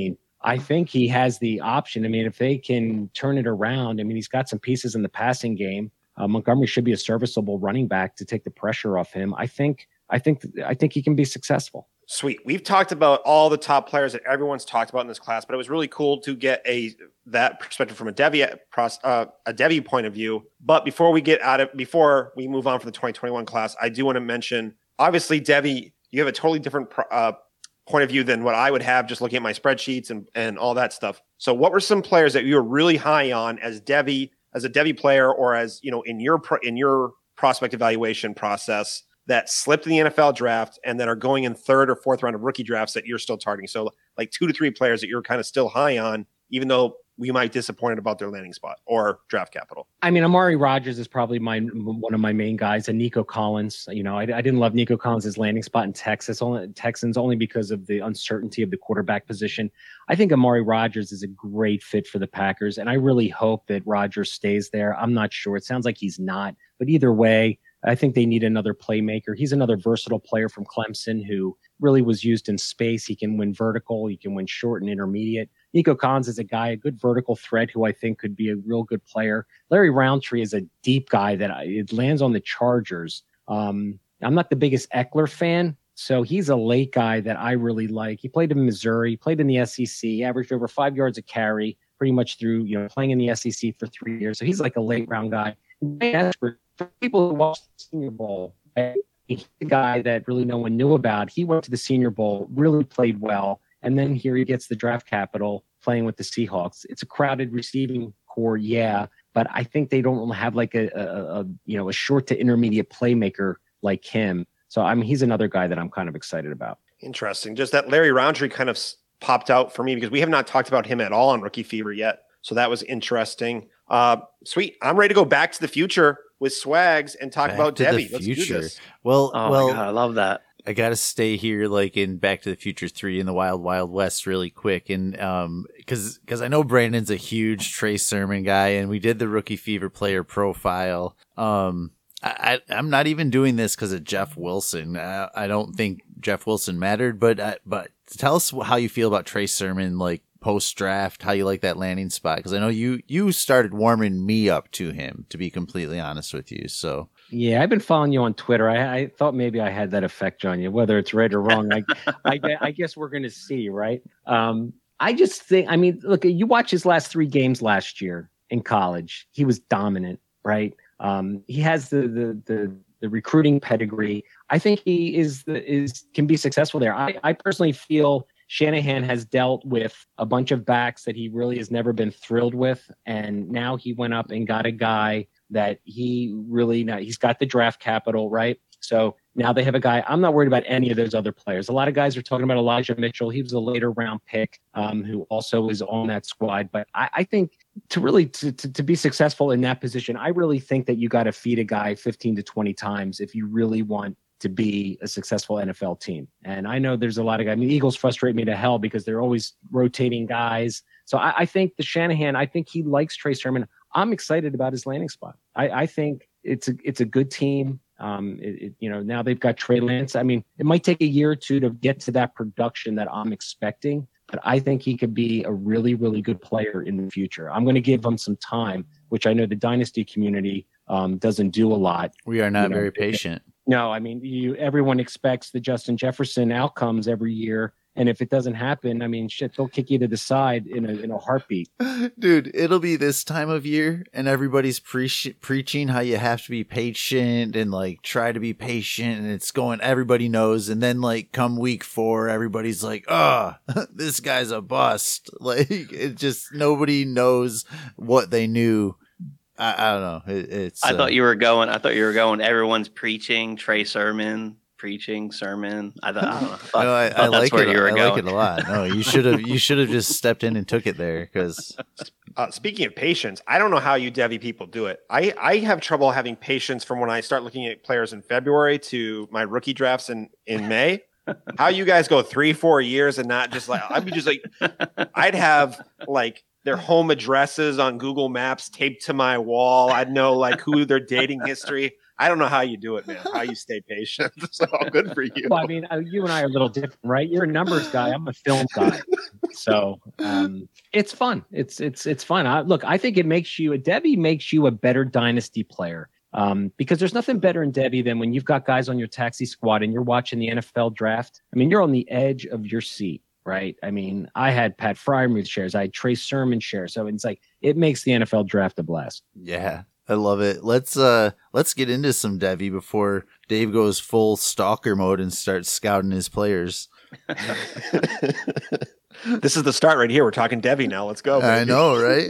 I think he has the option. If they can turn it around, he's got some pieces in the passing game. Montgomery should be a serviceable running back to take the pressure off him. I think he can be successy. Sweet. We've talked about all the top players that everyone's talked about in this class, but it was really cool to get that perspective from a Devy point of view. But before we move on from the 2021 class, I do want to mention, obviously, Devy, you have a totally different point of view than what I would have just looking at my spreadsheets and all that stuff. So what were some players that you were really high on as a Devy player, or as, in your prospect evaluation process that slipped in the NFL draft and that are going in third or fourth round of rookie drafts that you're still targeting? So like 2 to 3 players that you're kind of still high on, even though we might be disappointed about their landing spot or draft capital. I mean, Amari Rodgers is probably one of my main guys, and Nico Collins. I didn't love Nico Collins' landing spot in Texans only because of the uncertainty of the quarterback position. I think Amari Rodgers is a great fit for the Packers, and I really hope that Rodgers stays there. I'm not sure. It sounds like he's not, but either way, I think they need another playmaker. He's another versatile player from Clemson who really was used in space. He can win vertical. He can win short and intermediate. Nico Collins is a good vertical threat who I think could be a real good player. Larry Roundtree is a deep guy that it lands on the Chargers. I'm not the biggest Eckler fan, so he's a late guy that I really like. He played in Missouri, played in the SEC, averaged over 5 yards a carry pretty much through, playing in the SEC for 3 years. So he's like a late round guy. For people who watch the Senior Bowl, he's the guy that really no one knew about. He went to the Senior Bowl, really played well. And then here he gets the draft capital playing with the Seahawks. It's a crowded receiving core, yeah, but I think they don't have like a short to intermediate playmaker like him. So he's another guy that I'm kind of excited about. Interesting. Just that Larry Roundtree kind of popped out for me because we have not talked about him at all on Rookie Fever yet. So that was interesting. Sweet. I'm ready to go back to the future with Swags and talk about Devy. Let's do this. Well, my God, I love that. I got to stay here like in Back to the Future 3 in the Wild Wild West really quick. And because I know Brandon's a huge Trey Sermon guy, and we did the Rookie Fever player profile. I'm not even doing this because of Jeff Wilson. I don't think Jeff Wilson mattered, but tell us how you feel about Trey Sermon, like post-draft, how you like that landing spot. Because I know you started warming me up to him, to be completely honest with you. So... Yeah, I've been following you on Twitter. I thought maybe I had that effect on you, whether it's right or wrong. I guess we're going to see, right? I just think, look, you watch his last 3 games last year in college. He was dominant, right? He has the recruiting pedigree. I think he can be successful there. I personally feel Shanahan has dealt with a bunch of backs that he really has never been thrilled with, and now he went up and got a guy that he's got the draft capital, right? So now they have a guy. I'm not worried about any of those other players. A lot of guys are talking about Elijah Mitchell. He was a later round pick who also is on that squad. But I think to be successful in that position, I really think that you got to feed a guy 15 to 20 times if you really want to be a successful NFL team. And I know there's a lot of guys. Eagles frustrate me to hell because they're always rotating guys. So I think the Shanahan, I think he likes Trey Sermon. I'm excited about his landing spot. I think it's a good team. Now they've got Trey Lance. It might take a year or two to get to that production that I'm expecting, but I think he could be a really, really good player in the future. I'm going to give him some time, which I know the dynasty community doesn't do a lot. We are not very patient. No, everyone expects the Justin Jefferson outcomes every year. And if it doesn't happen, they'll kick you to the side in a heartbeat. Dude, it'll be this time of year and everybody's preaching how you have to be patient and like try to be patient, and it's going, everybody knows. And then like come week 4, everybody's like, this guy's a bust. Like it just, nobody knows what they knew. I don't know. I thought you were going, everyone's preaching Trey Sermon. Preaching sermon. I don't know. I like it. I like it a lot. No, you should have just stepped in and took it there. Because speaking of patience, I don't know how you Devy people do it. I have trouble having patience from when I start looking at players in February to my rookie drafts in May. How you guys go 3-4 years and not just like I'd have like their home addresses on Google Maps taped to my wall. I'd know like who their dating history. I don't know how you do it, man. How you stay patient. So good for you. Well, you and I are a little different, right? You're a numbers guy. I'm a film guy. So it's fun. It's fun. I think Devy makes you a better dynasty player. Because there's nothing better in Devy than when you've got guys on your taxi squad and you're watching the NFL draft. You're on the edge of your seat, right? I had Pat Freiermuth shares. I had Trey Sermon shares. So it's like, it makes the NFL draft a blast. Yeah. I love it. Let's get into some Devy before Dave goes full stalker mode and starts scouting his players. This is the start right here. We're talking Debbie now. Let's go. Baby. I know, right?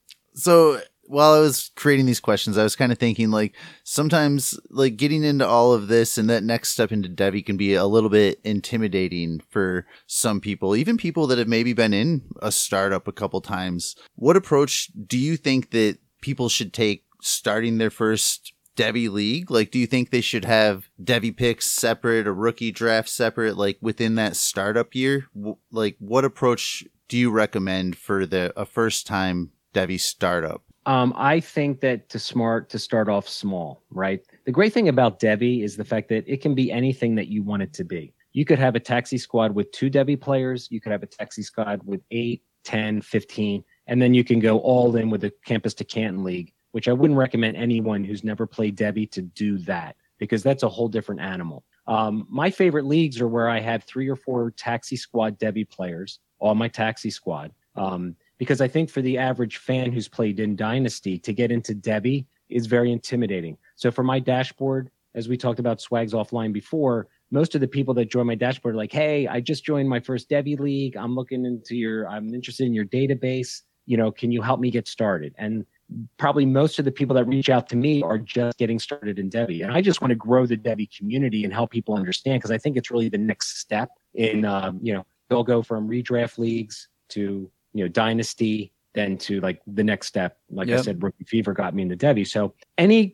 So while I was creating these questions, I was kind of thinking like sometimes like getting into all of this and that next step into Devi can be a little bit intimidating for some people, even people that have maybe been in a startup a couple times. What approach do you think that people should take starting their first Devi league? Like, do you think they should have Devi picks separate, a rookie draft separate, like within that startup year? Like, what approach do you recommend for a first time Devi startup? I think that to start off small, right? The great thing about Devi is the fact that it can be anything that you want it to be. You could have a taxi squad with 2 Devi players. You could have a taxi squad with 8, 10, 15, and then you can go all in with the Campus to Canton League, which I wouldn't recommend anyone who's never played Devi to do that because that's a whole different animal. My favorite leagues are where I have 3 or 4 taxi squad Devi players on my taxi squad. Because I think for the average fan who's played in Dynasty, to get into Devi is very intimidating. So for my dashboard, as we talked about Swags offline before, most of the people that join my dashboard are like, hey, I just joined my first Devi league. I'm interested in your database. Can you help me get started? And probably most of the people that reach out to me are just getting started in Devi. And I just want to grow the Devi community and help people understand, because I think it's really the next step in, they'll go from redraft leagues to Dynasty, then to like the next step. Like I said, Rookie Fever got me into Devi. So any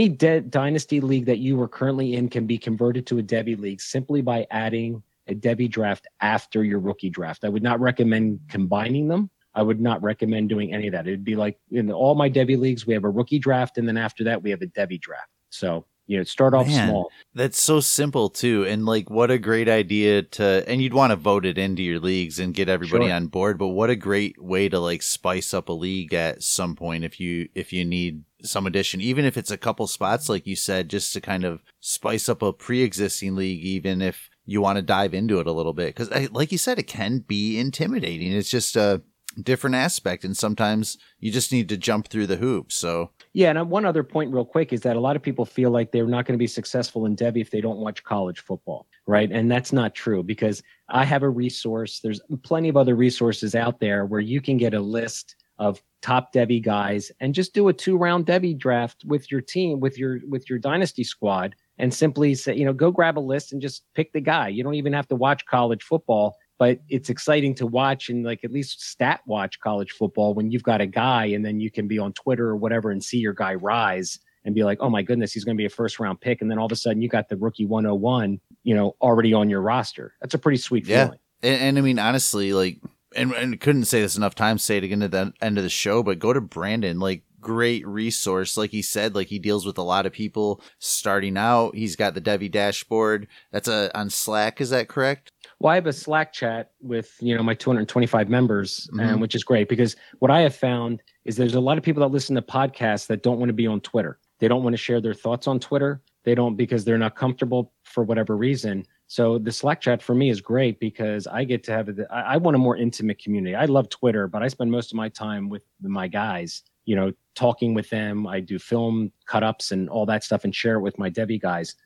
Dynasty league that you are currently in can be converted to a Devi league simply by adding a Devi draft after your rookie draft. I would not recommend combining them. I would not recommend doing any of that. It'd be like in all my Devi leagues, we have a rookie draft, and then after that, we have a Devi draft. So start off small. That's so simple too. And like, what a great idea and you'd want to vote it into your leagues and get everybody on board. But what a great way to like spice up a league at some point if you need some addition, even if it's a couple spots, like you said, just to kind of spice up a pre-existing league, even if you want to dive into it a little bit. Because like you said, it can be intimidating. It's just a different aspect, and sometimes you just need to jump through the hoops. So yeah, and one other point real quick is that a lot of people feel like they're not going to be successful in Devi if they don't watch college football, right? And that's not true, because I have a resource. There's plenty of other resources out there where you can get a list of top Devi guys and just do a 2-round Devi draft with your team, with your Dynasty squad, and simply say, go grab a list and just pick the guy. You don't even have to watch college football. But it's exciting to watch and like at least stat watch college football when you've got a guy, and then you can be on Twitter or whatever and see your guy rise and be like, oh my goodness, he's going to be a 1st-round pick. And then all of a sudden you got the rookie 101, already on your roster. That's a pretty sweet feeling. And I mean, honestly, like, and couldn't say this enough times, say it again at the end of the show, but go to Brandon, like, great resource. Like he said, like he deals with a lot of people starting out. He's got the Devi dashboard. That's on Slack. Is that correct? Well, I have a Slack chat with, my 225 members, which is great, because what I have found is there's a lot of people that listen to podcasts that don't want to be on Twitter. They don't want to share their thoughts on Twitter. They don't, because they're not comfortable for whatever reason. So the Slack chat for me is great because I get to have I want a more intimate community. I love Twitter, but I spend most of my time with my guys, talking with them. I do film cut-ups and all that stuff and share it with my Devi guys.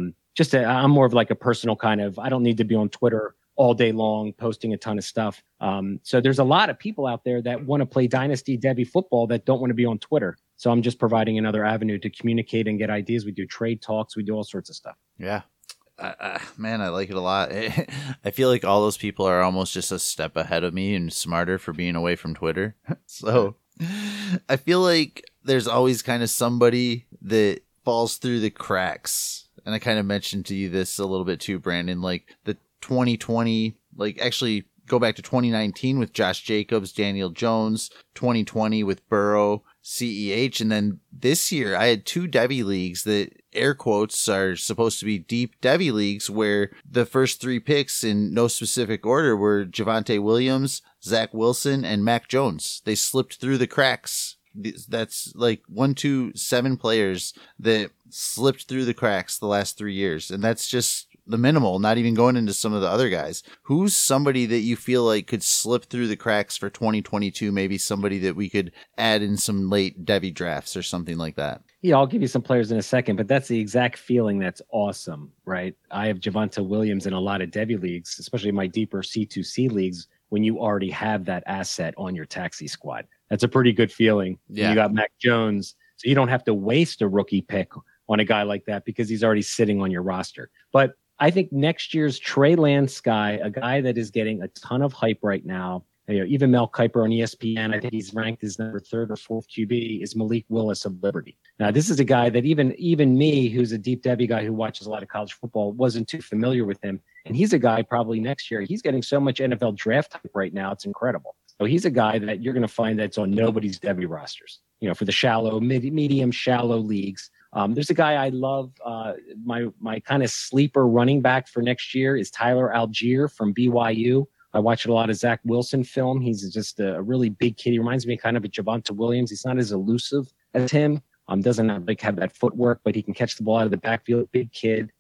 I'm more of like a personal kind of, I don't need to be on Twitter all day long posting a ton of stuff. So there's a lot of people out there that want to play Dynasty Devi football that don't want to be on Twitter. So I'm just providing another avenue to communicate and get ideas. We do trade talks. We do all sorts of stuff. Yeah. Man, I like it a lot. I feel like all those people are almost just a step ahead of me and smarter for being away from Twitter. So I feel like there's always kind of somebody that falls through the cracks. And I kind of mentioned to you this a little bit too, Brandon, like the 2020, like actually go back to 2019 with Josh Jacobs, Daniel Jones, 2020 with Burrow, CEH. And then this year I had 2 Devi leagues that air quotes are supposed to be deep Devi leagues where the first 3 picks in no specific order were Javonte Williams, Zach Wilson, and Mac Jones. They slipped through the cracks. That's like 1, 2, 7 players that slipped through the cracks the last 3 years. And that's just the minimal, not even going into some of the other guys. Who's somebody that you feel like could slip through the cracks for 2022? Maybe somebody that we could add in some late Devy drafts or something like that. Yeah, I'll give you some players in a second, but that's the exact feeling that's awesome, right? I have Javonte Williams in a lot of Devy leagues, especially my deeper C2C leagues, when you already have that asset on your taxi squad. That's a pretty good feeling. Yeah. You got Mac Jones, so you don't have to waste a rookie pick on a guy like that because he's already sitting on your roster. But I think next year's Trey Lance guy, a guy that is getting a ton of hype right now, even Mel Kiper on ESPN, I think he's ranked as number 3rd or 4th QB, is Malik Willis of Liberty. Now, this is a guy that even me, who's a deep Devy guy who watches a lot of college football, wasn't too familiar with him. And he's a guy probably next year, he's getting so much NFL draft hype right now, it's incredible. So he's a guy that you're going to find that's on nobody's Devy rosters, for the shallow, medium, shallow leagues. There's a guy I love. My kind of sleeper running back for next year is Tyler Algier from BYU. I watched a lot of Zach Wilson film. He's just a really big kid. He reminds me kind of of Javonte Williams. He's not as elusive as him. Doesn't have that footwork, but he can catch the ball out of the backfield. Big kid.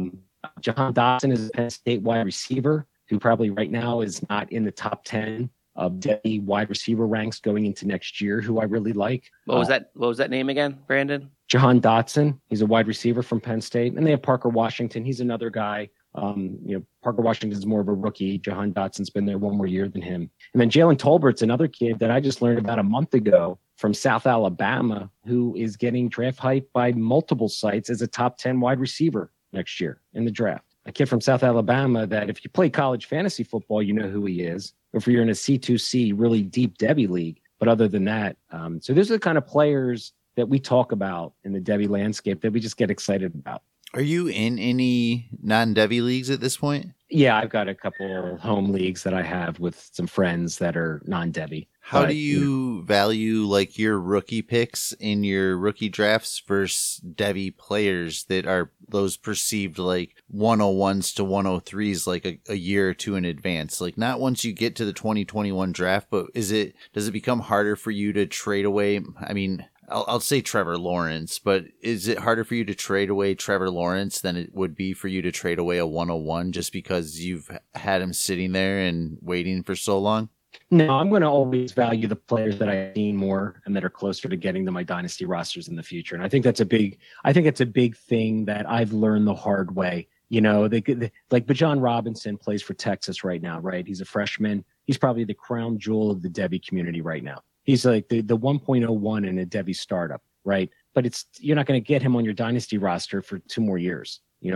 Jahan Dotson is a Penn State wide receiver who probably right now is not in the top 10 of Devy wide receiver ranks going into next year, who I really like. What was that name again, Brandon? Jahan Dotson. He's a wide receiver from Penn State. And they have Parker Washington. He's another guy. Parker Washington is more of a rookie. Jahan Dotson's been there one more year than him. And then Jalen Tolbert's another kid that I just learned about a month ago from South Alabama, who is getting draft hype by multiple sites as a top 10 wide receiver next year in the draft. A kid from South Alabama that if you play college fantasy football, you know who he is. Or if you're in a C2C, really deep Devy league. But other than that, so those are the kind of players that we talk about in the Devy landscape that we just get excited about. Are you in any non-Devy leagues at this point? Yeah, I've got a couple home leagues that I have with some friends that are non-Devy. How do you value like your rookie picks in your rookie drafts versus Devy players that are those perceived like 101s to 103s like a year or two in advance? Like not once you get to the 2021 draft, but does it become harder for you to trade away? I mean, I'll say Trevor Lawrence, but is it harder for you to trade away Trevor Lawrence than it would be for you to trade away a 101 just because you've had him sitting there and waiting for so long? No, I'm going to always value the players that I've seen more and that are closer to getting to my dynasty rosters in the future. And I think it's a big thing that I've learned the hard way. Like Bijan Robinson plays for Texas right now, right? He's a freshman. He's probably the crown jewel of the Devy community right now. He's like the 1.01 in a Devy startup, right? But you're not going to get him on your dynasty roster for 2 more years,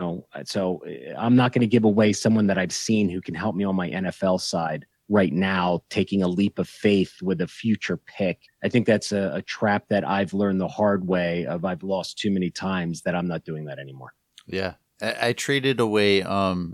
So I'm not going to give away someone that I've seen who can help me on my NFL side right now, taking a leap of faith with a future pick. I think that's a trap that I've learned the hard way of. I've lost too many times that I'm not doing that anymore. Yeah. I traded away, and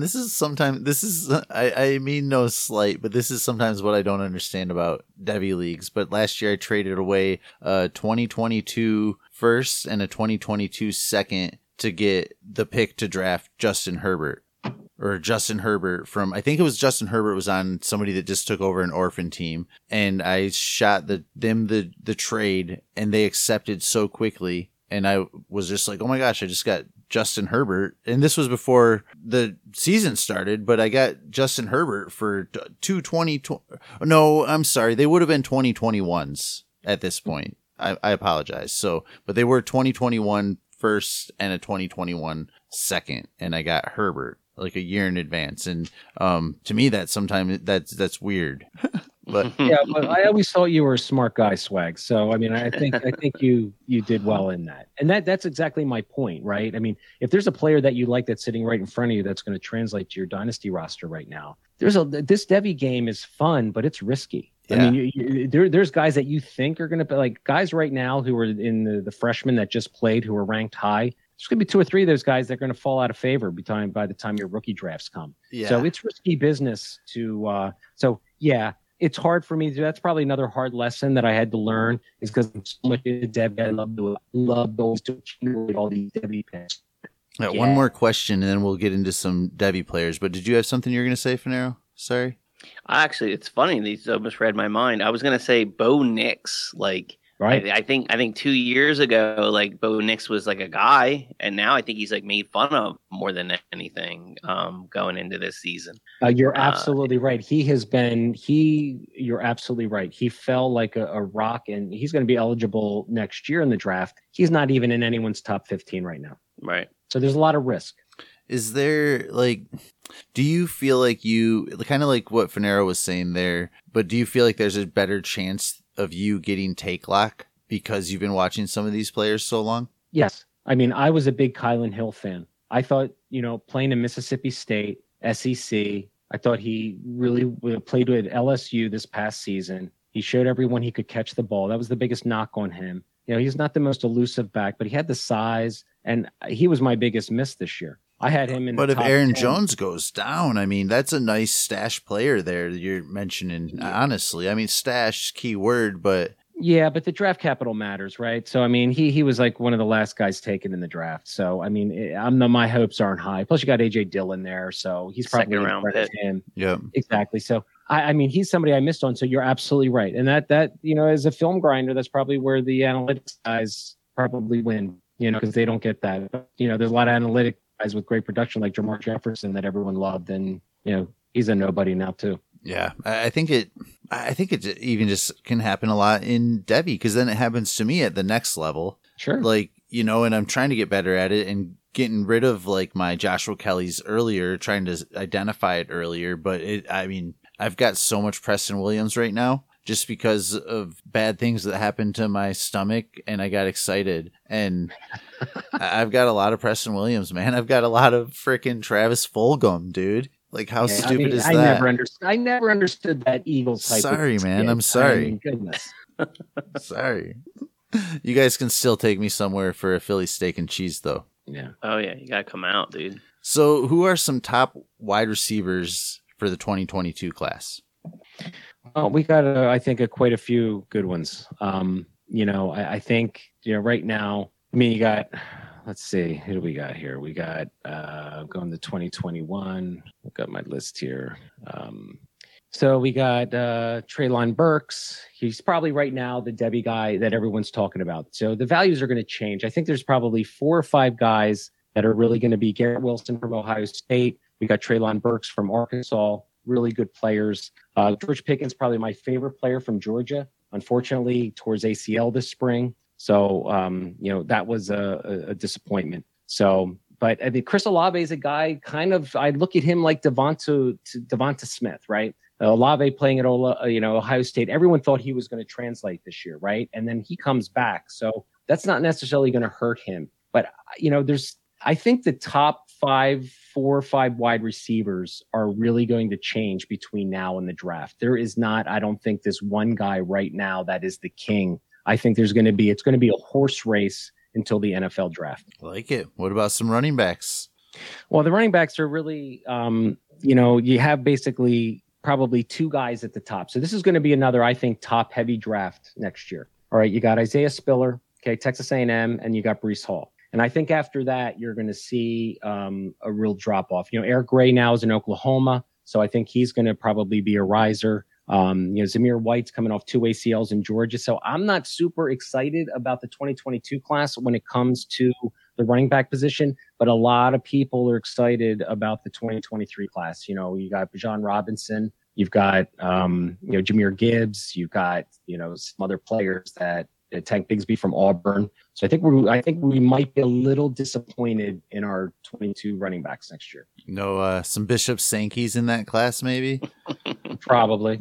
I mean no slight, but this is sometimes what I don't understand about Devy leagues. But last year I traded away a 2022 first and a 2022 second to get the pick to draft Justin Herbert. Or Justin Herbert I think it was Justin Herbert was on somebody that just took over an orphan team, and I shot the trade, and they accepted so quickly, and I was just like, oh my gosh, I just got Justin Herbert. And this was before the season started, but I got Justin Herbert for 220. No, I'm sorry. They would have been 2021s at this point. I apologize. But they were 2021 first and a 2021 second. And I got Herbert like a year in advance. And, to me, that's weird. But yeah, but I always thought you were a smart guy, Swag. So I mean, I think you did well in that, and that's exactly my point, right? I mean, if there's a player that you like that's sitting right in front of you that's going to translate to your dynasty roster right now, this Devy game is fun, but it's risky. Yeah. I mean, there's guys that you think are going to be like guys right now who are in the freshmen that just played who are ranked high. There's going to be 2 or 3 of those guys that are going to fall out of favor by the time your rookie drafts come. Yeah. So it's risky business to. So yeah. It's hard for me to. That's probably another hard lesson that I had to learn is because I'm so much into Devy. I love those to accumulate all these Devy picks. Yeah. One more question, and then we'll get into some Devy players. But did you have something you were going to say, Fanaro? Sorry. Actually, it's funny. These almost read my mind. I was going to say Bo Nix. Like right? I think 2 years ago, like Bo Nix was like a guy, and now I think he's like made fun of more than anything going into this season. You're absolutely right. You're absolutely right. He fell like a rock, and he's going to be eligible next year in the draft. He's not even in anyone's top 15 right now. Right. So there's a lot of risk. Is there do you feel like you kind of like what Fanaro was saying there, but do you feel like there's a better chance of you getting take lock because you've been watching some of these players so long? Yes. I mean, I was a big Kylan Hill fan. I thought, playing in Mississippi State, SEC, I thought he really played with LSU this past season. He showed everyone he could catch the ball. That was the biggest knock on him. He's not the most elusive back, but he had the size, and he was my biggest miss this year. I had him in. But the if top Aaron 10. Jones goes down, I mean, that's a nice stash player there you're mentioning. Honestly, I mean, stash key word, but yeah, but the draft capital matters, right? So I mean, he was like one of the last guys taken in the draft. So I mean, my hopes aren't high. Plus, you got AJ Dillon there, so he's probably Second round pick. him. Yeah, exactly. So I mean, he's somebody I missed on. So you're absolutely right, and that as a film grinder, that's probably where the analytics guys probably win. Because they don't get that. But, there's a lot of analytic guys with great production like Jamar Jefferson that everyone loved, and he's a nobody now too. Yeah, I think it even just can happen a lot in Debbie, because then it happens to me at the next level. Sure. And I'm trying to get better at it and getting rid of like my Joshua Kelly's earlier, trying to identify it earlier. But I've got so much Preston Williams right now just because of bad things that happened to my stomach, and I got excited. And I've got a lot of Preston Williams, man. I've got a lot of freaking Travis Fulgham, dude. Like, how stupid is that? I never understood that Eagles type. Sorry, man. I'm sorry. Goodness. Sorry. You guys can still take me somewhere for a Philly steak and cheese, though. Yeah. Oh, yeah. You got to come out, dude. So who are some top wide receivers for the 2022 class? Oh, we got, I think, quite a few good ones. I think, right now, you got, let's see, who do we got here? We got going to 2021. I've got my list here. So we got Treylon Burks. He's probably right now the Debbie guy that everyone's talking about. So the values are going to change. I think there's probably 4 or 5 guys that are really going to be Garrett Wilson from Ohio State. We got Treylon Burks from Arkansas. Really good players. George Pickens, probably my favorite player from Georgia. Unfortunately, towards ACL this spring. So, that was a disappointment. So, but I think Chris Olave is a guy I look at him like Devonta Smith, right? Olave playing at Ohio State. Everyone thought he was going to translate this year, right? And then he comes back. So that's not necessarily going to hurt him. But, I think the top 4 or 5 wide receivers are really going to change between now and the draft. There is not, I don't think, this one guy right now that is the king. I think it's going to be a horse race until the NFL draft. I like it. What about some running backs? Well, the running backs are really, you have basically probably 2 guys at the top. So this is going to be another, I think, top heavy draft next year. All right. You got Isaiah Spiller, Texas A&M, and you got Breece Hall. And I think after that, you're going to see a real drop off. Eric Gray now is in Oklahoma, so I think he's going to probably be a riser. Zamir White's coming off 2 ACLs in Georgia. So I'm not super excited about the 2022 class when it comes to the running back position, but a lot of people are excited about the 2023 class. You got Bijan Robinson, you've got, Jahmyr Gibbs, you've got, some other players that Tank Bigsby from Auburn. So I think we might be a little disappointed in our 22 running backs next year. No, some Bishop Sankeys in that class, maybe? Probably.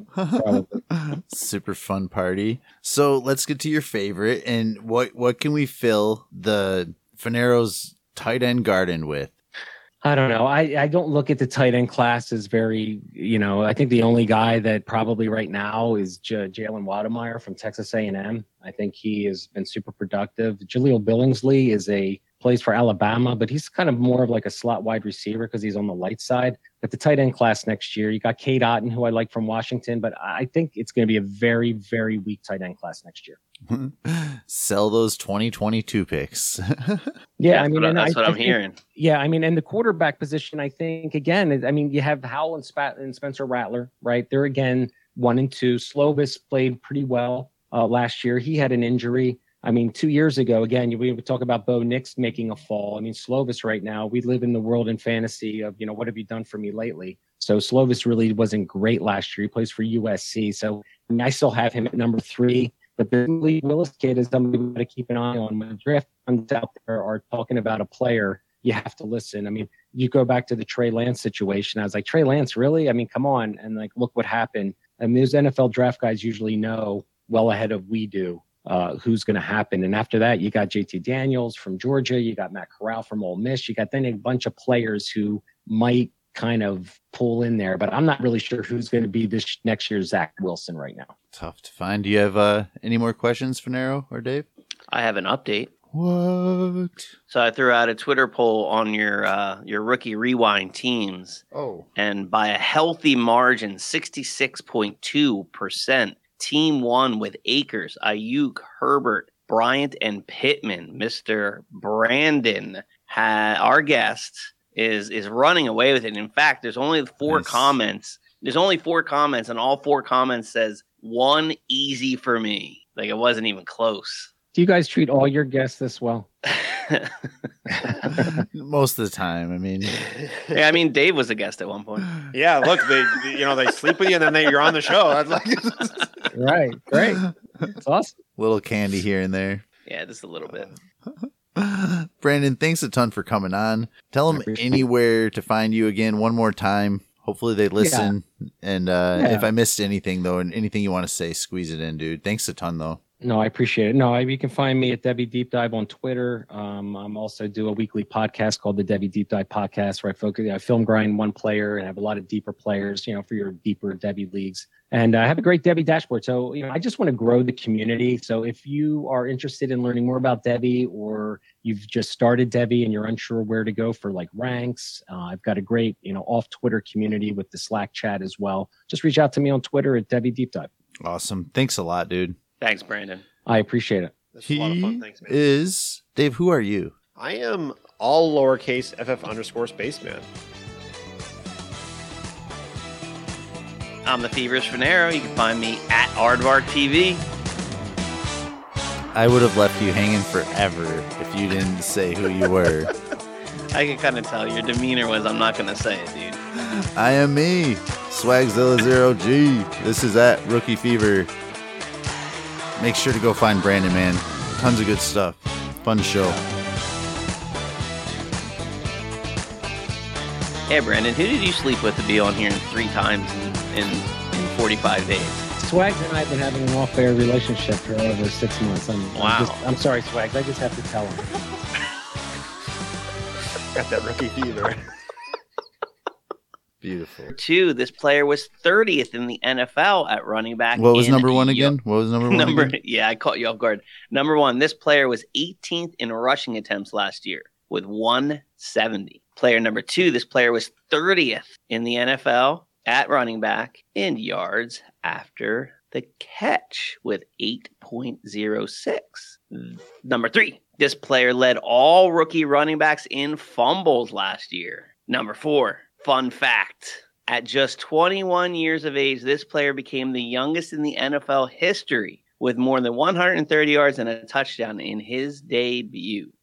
Super fun party. So let's get to your favorite. And what can we fill the Fanaro's tight end garden with? I don't know. I don't look at the tight end class as very, I think the only guy that probably right now is Jalen Wademeyer from Texas A&M. I think he has been super productive. Jaleel Billingsley plays for Alabama, but he's kind of more of like a slot wide receiver because he's on the light side. But the tight end class next year, you got Cade Otton, who I like from Washington, but I think it's going to be a very, very weak tight end class next year. Sell those 2022 picks. Yeah, that's what I'm hearing. Yeah, and the quarterback position, I think, again, you have Howell and Spencer Rattler, right? They're, again, 1 and 2. Slovis played pretty well. last year. He had an injury. I mean, 2 years ago, again, we would talk about Bo Nix making a fall. I mean, Slovis right now, we live in the world in fantasy of, what have you done for me lately? So Slovis really wasn't great last year. He plays for USC. So I still have him at number 3. But the Lee Willis kid is somebody we've got to keep an eye on. When the draft funds out there are talking about a player, you have to listen. I mean, you go back to the Trey Lance situation. I was like, Trey Lance, really? I mean, come on. And look what happened. I mean, those NFL draft guys usually know well ahead of we do who's going to happen. And after that, you got JT Daniels from Georgia. You got Matt Corral from Ole Miss. You got then a bunch of players who might kind of pull in there, but I'm not really sure who's going to be this next year's Zach Wilson right now. Tough to find. Do you have any more questions for Nero or Dave? I have an update. What? So I threw out a Twitter poll on your rookie rewind teams. Oh. And by a healthy margin, 66.2%, team won with Akers, Ayuk, Herbert, Bryant, and Pittman. Mr. Brandon, our guest, is running away with it. In fact, there's only 4 comments. There's only 4 comments, and all 4 comments says, 1 easy for me. Like, it wasn't even close. Do you guys treat all your guests this well? Most of the time, I mean. Yeah, I mean, Dave was a guest at one point. Yeah, look, they sleep with you and then you're on the show. That's like right, great. It's awesome. Little candy here and there. Yeah, just a little bit. Brandon, thanks a ton for coming on. Tell them anywhere to find you again one more time. Hopefully they listen. Yeah. And if I missed anything, though, and anything you want to say, squeeze it in, dude. Thanks a ton, though. No, I appreciate it. No, you can find me at Devy Deep Dive on Twitter. I'm also do a weekly podcast called the Devy Deep Dive Podcast, where I film grind one player and have a lot of deeper players, for your deeper Devy leagues. And I have a great Devy dashboard. So, I just want to grow the community. So if you are interested in learning more about Devy, or you've just started Devy and you're unsure where to go for like ranks, I've got a great, off Twitter community with the Slack chat as well. Just reach out to me on Twitter at Devy Deep Dive. Awesome. Thanks a lot, dude. Thanks, Brandon. I appreciate it. That's a lot of fun. Thanks, man. Is Dave, who are you? I am all lowercase FF_spaceman. I'm the Feverish Finero. You can find me at Aardvark TV. I would have left you hanging forever if you didn't say who you were. I can kind of tell your demeanor was, I'm not going to say it, dude. I am me, Swagzilla0G. This is at Rookie Fever. Make sure to go find Brandon, man. Tons of good stuff. Fun show. Hey, Brandon, who did you sleep with to be on here 3 times in 45 days? Swags and I have been having an off-air relationship for over 6 months. I'm sorry, Swags. I just have to tell him. Got that rookie fever. Beautiful. 2, this player was 30th in the NFL at running back. What was number 1 again? What was number 1 again? Yeah, I caught you off guard. Number 1, this player was 18th in rushing attempts last year with 170. Player number 2, this player was 30th in the NFL at running back in yards after the catch with 8.06. Number 3, this player led all rookie running backs in fumbles last year. Number 4, fun fact, at just 21 years of age, this player became the youngest in the NFL history with more than 130 yards and a touchdown in his debut.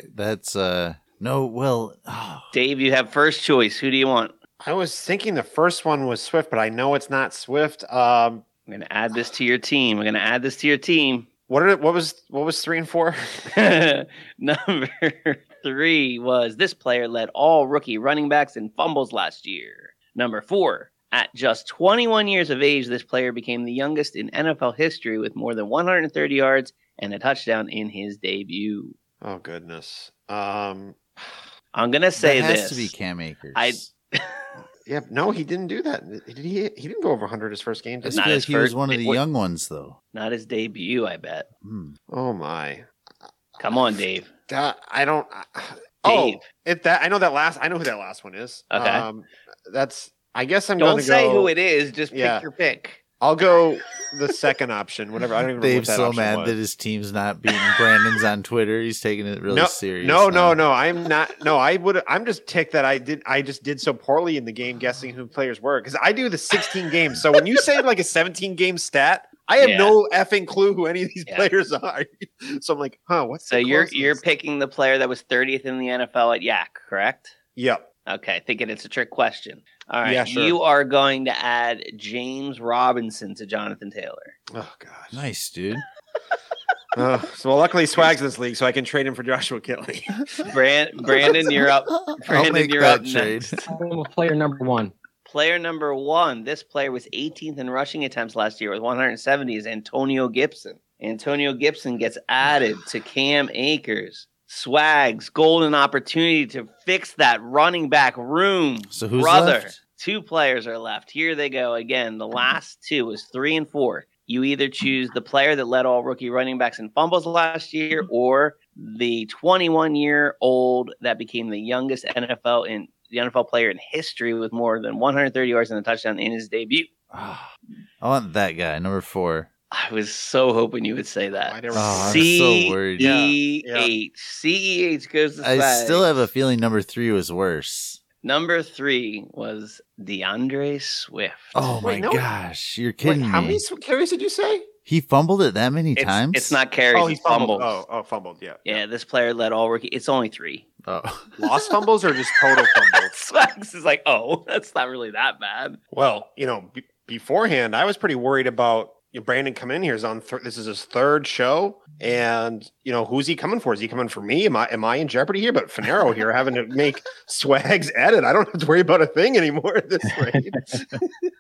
Dave, you have first choice. Who do you want? I was thinking the first one was Swift, but I know it's not Swift. I'm going to add this to your team. What was 3 and 4? Number 3 was this player led all rookie running backs in fumbles last year. Number 4, at just 21 years of age, this player became the youngest in NFL history with more than 130 yards and a touchdown in his debut. Oh, goodness. I'm going to say that this. has to be Cam Akers. Yeah, no, he didn't do that. He didn't go over 100 his first game. I feel like he was one of the young ones, though. Not his debut, I bet. Oh, my. Come on, Dave. I don't. Dave. I know who that last one is. Okay. I guess I'm going to go. Don't say who it is. Just pick your pick. I'll go the second option. Whatever. I don't even remember Dave's so mad that his team's not beating Brandon's on Twitter. He's taking it really serious. No. I'm not. No, I'm just ticked that I just did so poorly in the game guessing who players were, because I do the 16 games. So when you say like a 17 game stat, I have no effing clue who any of these Yeah. players are. So I'm like, what's So the you're closest? picking the player that was 30th in the NFL at Yak, correct? Yep. Okay, thinking it's a trick question. All right, Yeah, sure. you are going to add James Robinson to Jonathan Taylor. Oh gosh. Nice, dude. So luckily Swag's in this league, so I can trade him for Joshua Kelly. Brandon, you're up. I'll Brandon, make you're that up trade. next. Player number 1. Player number 1. This player was 18th in rushing attempts last year with 170. Is Antonio Gibson. Antonio Gibson gets added to Cam Akers. Swag's golden opportunity to fix that running back room. So who's Brother, left? 2 players are left. Here they go again. The last 2 was 3 and 4. You either choose the player that led all rookie running backs in fumbles last year, or the 21-year-old that became the youngest NFL player in history with more than 130 yards and a touchdown in his debut. I want that guy, number 4. I was so hoping you would say that. I never- I'm so worried. CEH. CEH goes to I Swag. still have a feeling number 3 was worse. Number 3 was DeAndre Swift. Oh Wait, my no. gosh, you're kidding Wait, how me. many carries did you say? He fumbled it that many times? It's not carries. He it's fumbles. fumbled. Yeah. Yeah, this player led all rookie. It's only 3. Oh. Lost fumbles or just total fumbles? Swags is like, that's not really that bad. Well, beforehand, I was pretty worried about Brandon coming in here. This is his 3rd show, and who's he coming for? Is he coming for me? Am I in jeopardy here? But Finero here having to make Swags edit. I don't have to worry about a thing anymore at this rate.